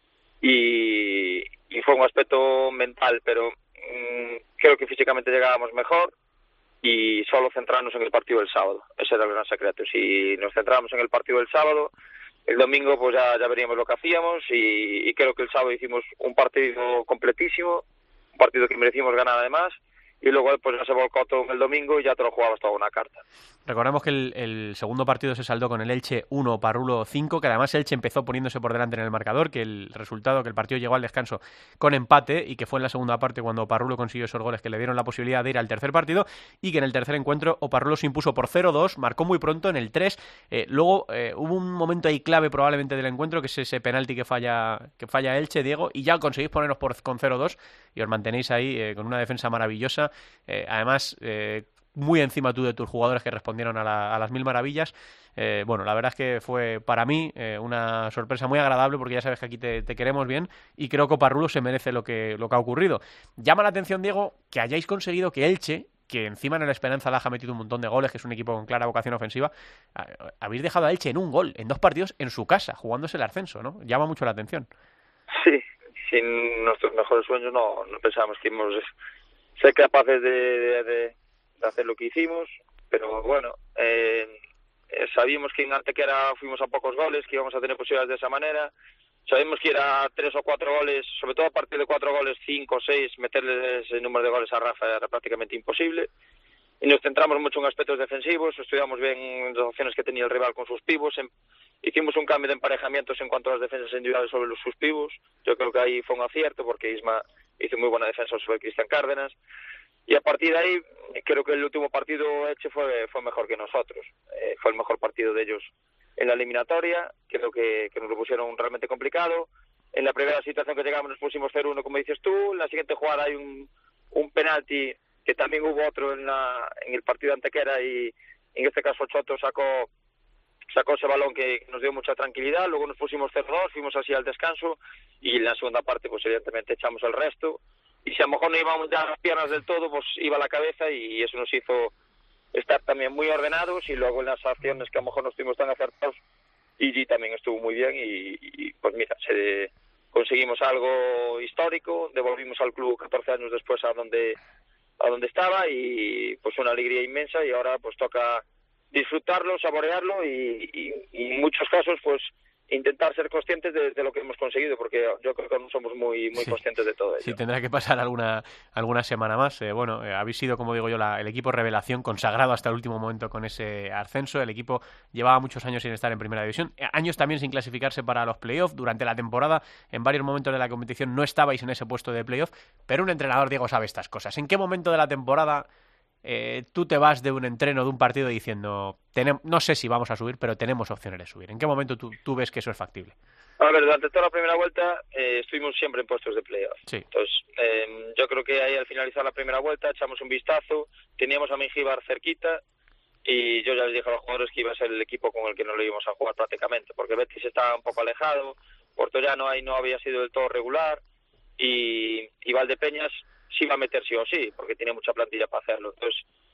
y fue un aspecto mental, pero creo que físicamente llegábamos mejor y solo centrarnos en el partido del sábado. Ese era el gran secreto. Si nos centramos en el partido del sábado, el domingo pues ya veríamos lo que hacíamos y creo que el sábado hicimos un partido completísimo, un partido que merecimos ganar además. Y luego pues ya se volcó todo el domingo y ya te lo jugabas toda una carta. Recordemos que el segundo partido se saldó con el Elche 1, Parrulo 5, que además Elche empezó poniéndose por delante en el marcador, que el partido llegó al descanso con empate y que fue en la segunda parte cuando Parrulo consiguió esos goles que le dieron la posibilidad de ir al tercer partido y que en el tercer encuentro Parrulo se impuso por 0-2, marcó muy pronto en el 3, luego hubo un momento ahí clave probablemente del encuentro, que es ese penalti que falla Elche, Diego, y ya conseguís poneros con 0-2 y os mantenéis ahí con una defensa maravillosa. Además, muy encima tú de tus jugadores que respondieron a las mil maravillas. Bueno, la verdad es que fue para mí una sorpresa muy agradable porque ya sabes que aquí te queremos bien y creo que Parrulo se merece lo que ha ocurrido. Llama la atención, Diego, que hayáis conseguido que Elche, que encima en el Esperanza Laja ha metido un montón de goles, que es un equipo con clara vocación ofensiva, habéis dejado a Elche en un gol, en 2 partidos en su casa, jugándose el ascenso, ¿no? Llama mucho la atención. Sí, sin nuestros mejores sueños no pensábamos que íbamos ser capaces de hacer lo que hicimos, pero bueno, sabíamos que en Antequera fuimos a pocos goles, que íbamos a tener posibilidades de esa manera. Sabemos que era 3 o 4 goles, sobre todo a partir de 4 goles, 5 o 6, meterle ese número de goles a Rafa era prácticamente imposible. Y nos centramos mucho en aspectos defensivos, estudiamos bien las opciones que tenía el rival con sus pivos, hicimos un cambio de emparejamientos en cuanto a las defensas individuales sobre sus pivos. Yo creo que ahí fue un acierto porque Isma hizo muy buena defensa sobre Cristian Cárdenas. Y a partir de ahí, creo que el último partido Elche fue mejor que nosotros. Fue el mejor partido de ellos en la eliminatoria. Creo que nos lo pusieron realmente complicado. En la primera situación que llegamos nos pusimos 0-1, como dices tú. En la siguiente jugada hay un penalti, que también hubo otro en el partido de Antequera y en este caso Choto sacó ese balón que nos dio mucha tranquilidad. Luego nos pusimos 0-2, fuimos así al descanso y en la segunda parte pues evidentemente echamos el resto. Y si a lo mejor no íbamos ya a las piernas del todo, pues iba a la cabeza y eso nos hizo estar también muy ordenados y luego en las acciones que a lo mejor no estuvimos tan acertados, Igi también estuvo muy bien y pues mira, conseguimos algo histórico, devolvimos al club 14 años después a donde estaba y pues una alegría inmensa y ahora pues toca disfrutarlo, saborearlo y en muchos casos pues intentar ser conscientes de lo que hemos conseguido, porque yo creo que no somos muy conscientes de todo ello. Sí, tendrá que pasar alguna semana más. Habéis sido, como digo yo, el equipo revelación, consagrado hasta el último momento con ese ascenso. El equipo llevaba muchos años sin estar en primera división, años también sin clasificarse para los playoffs. Durante la temporada, en varios momentos de la competición, no estabais en ese puesto de playoff, pero un entrenador, Diego, sabe estas cosas. ¿En qué momento de la temporada tú te vas de un entreno, de un partido, diciendo, no sé si vamos a subir, pero tenemos opciones de subir? ¿En qué momento tú ves que eso es factible? A ver, durante toda la primera vuelta estuvimos siempre en puestos de playoff. Sí. Entonces, yo creo que ahí al finalizar la primera vuelta echamos un vistazo, teníamos a Mengíbar cerquita y yo ya les dije a los jugadores que iba a ser el equipo con el que no lo íbamos a jugar prácticamente, porque Betis estaba un poco alejado, Portollano ahí no había sido del todo regular y Valdepeñas sí iba a meter sí o sí, porque tiene mucha plantilla para hacerlo. Entonces,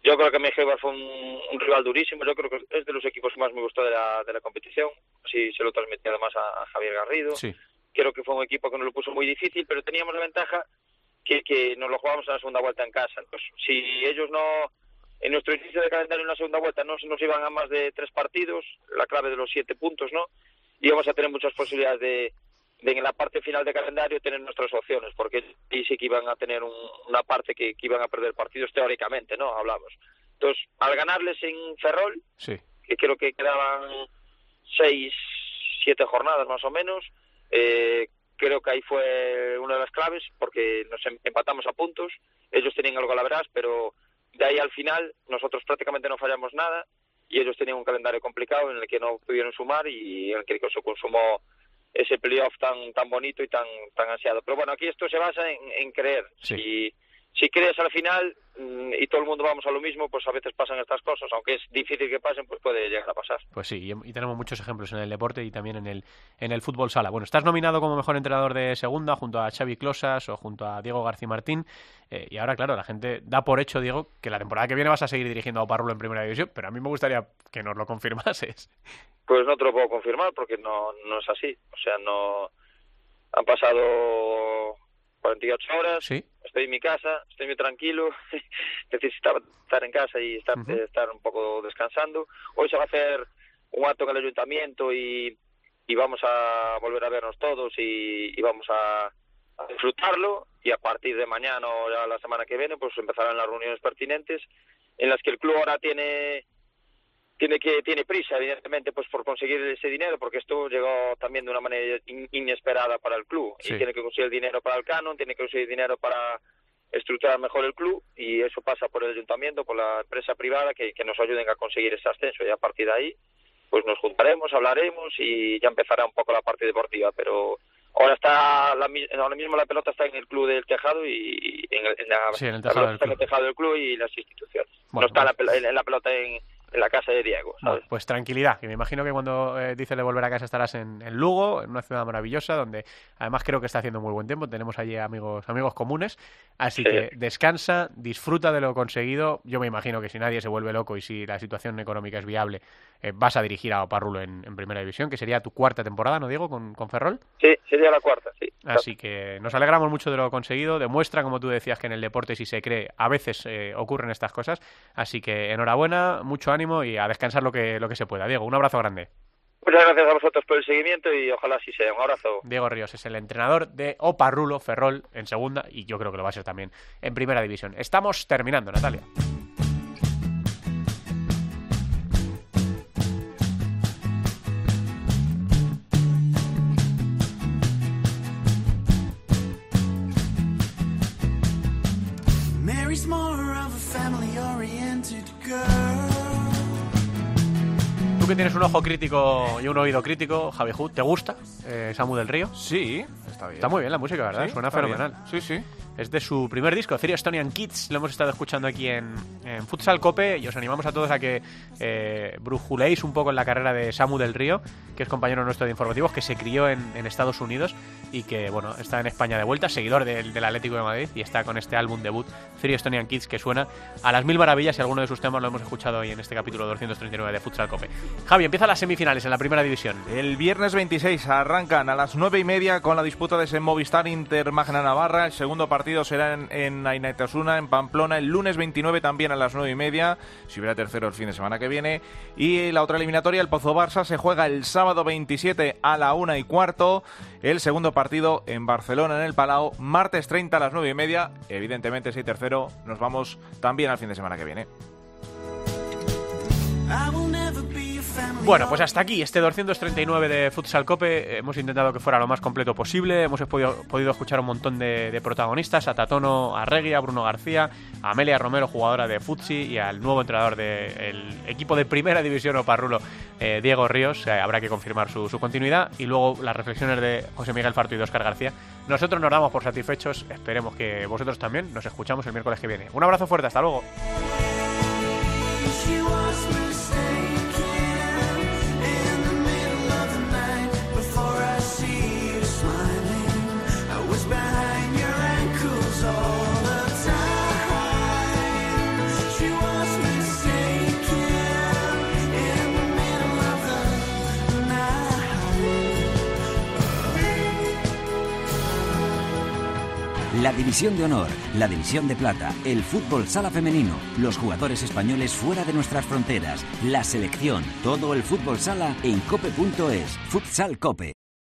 Yo creo que Mengíbar fue un rival durísimo. Yo creo que es de los equipos que más me gustó de la competición. Así se lo transmití además a Javier Garrido. Sí. Creo que fue un equipo que nos lo puso muy difícil, pero teníamos la ventaja que nos lo jugábamos en la segunda vuelta en casa. Entonces, si ellos no, en nuestro inicio de calendario en la segunda vuelta no se nos iban a más de 3 partidos, la clave de los 7 puntos, ¿no? Íbamos a tener muchas posibilidades de en la parte final de calendario tener nuestras opciones, porque ahí sí que iban a tener una parte que iban a perder partidos teóricamente, ¿no? Hablamos. Entonces, al ganarles en Ferrol, sí, que creo que quedaban 6, 7 jornadas más o menos, creo que ahí fue una de las claves, porque nos empatamos a puntos, ellos tenían algo a la veraz, pero de ahí al final nosotros prácticamente no fallamos nada, y ellos tenían un calendario complicado en el que no pudieron sumar y en el que se consumó ese playoff tan bonito y tan ansiado. Pero bueno, aquí esto se basa en creer. Sí. Si crees al final y todo el mundo vamos a lo mismo, pues a veces pasan estas cosas. Aunque es difícil que pasen, pues puede llegar a pasar. Pues sí, y tenemos muchos ejemplos en el deporte y también en el fútbol sala. Bueno, estás nominado como mejor entrenador de segunda junto a Xavi Closas o junto a Diego García Martín. Y ahora, claro, la gente da por hecho, Diego, que la temporada que viene vas a seguir dirigiendo a Oparrulo en Primera División, pero a mí me gustaría que nos lo confirmases. Pues no te lo puedo confirmar porque no es así. O sea, no han pasado 48 horas, ¿sí? Estoy en mi casa, estoy muy tranquilo, necesitaba estar en casa y estar un poco descansando. Hoy se va a hacer un acto en el ayuntamiento y vamos a volver a vernos todos y vamos a disfrutarlo, y a partir de mañana o ya la semana que viene pues empezarán las reuniones pertinentes en las que el club ahora tiene prisa, evidentemente, pues por conseguir ese dinero, porque esto llegó también de una manera inesperada para el club. Sí. Y tiene que conseguir dinero para el canon, tiene que conseguir dinero para estructurar mejor el club, y eso pasa por el ayuntamiento, por la empresa privada, que nos ayuden a conseguir ese ascenso, y a partir de ahí pues nos juntaremos, hablaremos y ya empezará un poco la parte deportiva. Pero ahora ahora mismo la pelota está en el club del Tejado y en el tejado del club y las instituciones. Bueno, no está en la pelota en la casa de Diego, ¿sabes? Bueno, pues tranquilidad, que me imino que cuando dice de volver a casa estarás en Lugo, en una ciudad maravillosa, donde además creo que está haciendo muy buen tiempo, tenemos allí amigos comunes, así Sí. que descansa, disfruta de lo conseguido. Yo me imagino que si nadie se vuelve loco y si la situación económica es viable, vas a dirigir a Oparrulo en Primera División, que sería tu 4ª temporada, ¿no, Diego, con Ferrol? Sí, sería la 4ª, sí. Así que nos alegramos mucho de lo conseguido, demuestra, como tú decías, que en el deporte, si se cree, a veces ocurren estas cosas, así que enhorabuena, mucho ánimo y a descansar lo que se pueda. Diego, un abrazo grande. Muchas gracias a vosotros por el seguimiento y ojalá así sea. Un abrazo. Diego Ríos es el entrenador de Oparrulo Ferrol en segunda y yo creo que lo va a ser también en Primera División. Estamos terminando, Natalia. Mary's more of a family-oriented girl. Tú que tienes un ojo crítico y un oído crítico, Javi Hood, ¿te gusta Samu del Río? Sí, está bien. Está muy bien la música, ¿verdad? Sí, Suena está fenomenal. bien. Sí. Es de su primer disco, Three Estonian Kids. Lo hemos estado escuchando aquí en Futsal Cope y os animamos a todos a que brujuléis un poco en la carrera de Samu del Río, que es compañero nuestro de informativos, que se crió en Estados Unidos y que, bueno, está en España de vuelta, seguidor del Atlético de Madrid, y está con este álbum debut, Three Estonian Kids, que suena a las mil maravillas, y alguno de sus temas lo hemos escuchado hoy en este capítulo 239 de Futsal Cope. Javi, empiezan las semifinales en la Primera División. El viernes 26 arrancan a las 9:30 con la disputa de ese Movistar Inter Magna Navarra. El segundo partido será en Ainaitasuna, en Pamplona, el lunes 29 también a las 9:30, si hubiera tercero el fin de semana que viene. Y la otra eliminatoria, el Pozo Barça, se juega el sábado 27 a la 1:15. El segundo partido en Barcelona, en el Palau, martes 30 a las 9:30. Evidentemente, si hay tercero, nos vamos también al fin de semana que viene. Bueno, pues hasta aquí este 239 de Futsal Cope. Hemos intentado que fuera lo más completo posible. Hemos podido escuchar un montón de protagonistas: a Tatono Arregui, a Bruno García, a Amelia Romero, jugadora de Futsi, y al nuevo entrenador del equipo de Primera División Oparrulo, Diego Ríos. Habrá que confirmar su continuidad. Y luego las reflexiones de José Miguel Farto y de Óscar García. Nosotros nos damos por satisfechos. Esperemos que vosotros también. Nos escuchamos el miércoles que viene. Un abrazo fuerte, hasta luego. Behind your ankles all the time. She was La División de Honor, la División de Plata, el fútbol sala femenino, los jugadores españoles fuera de nuestras fronteras, la selección, todo el fútbol sala en cope.es. Futsal Cope.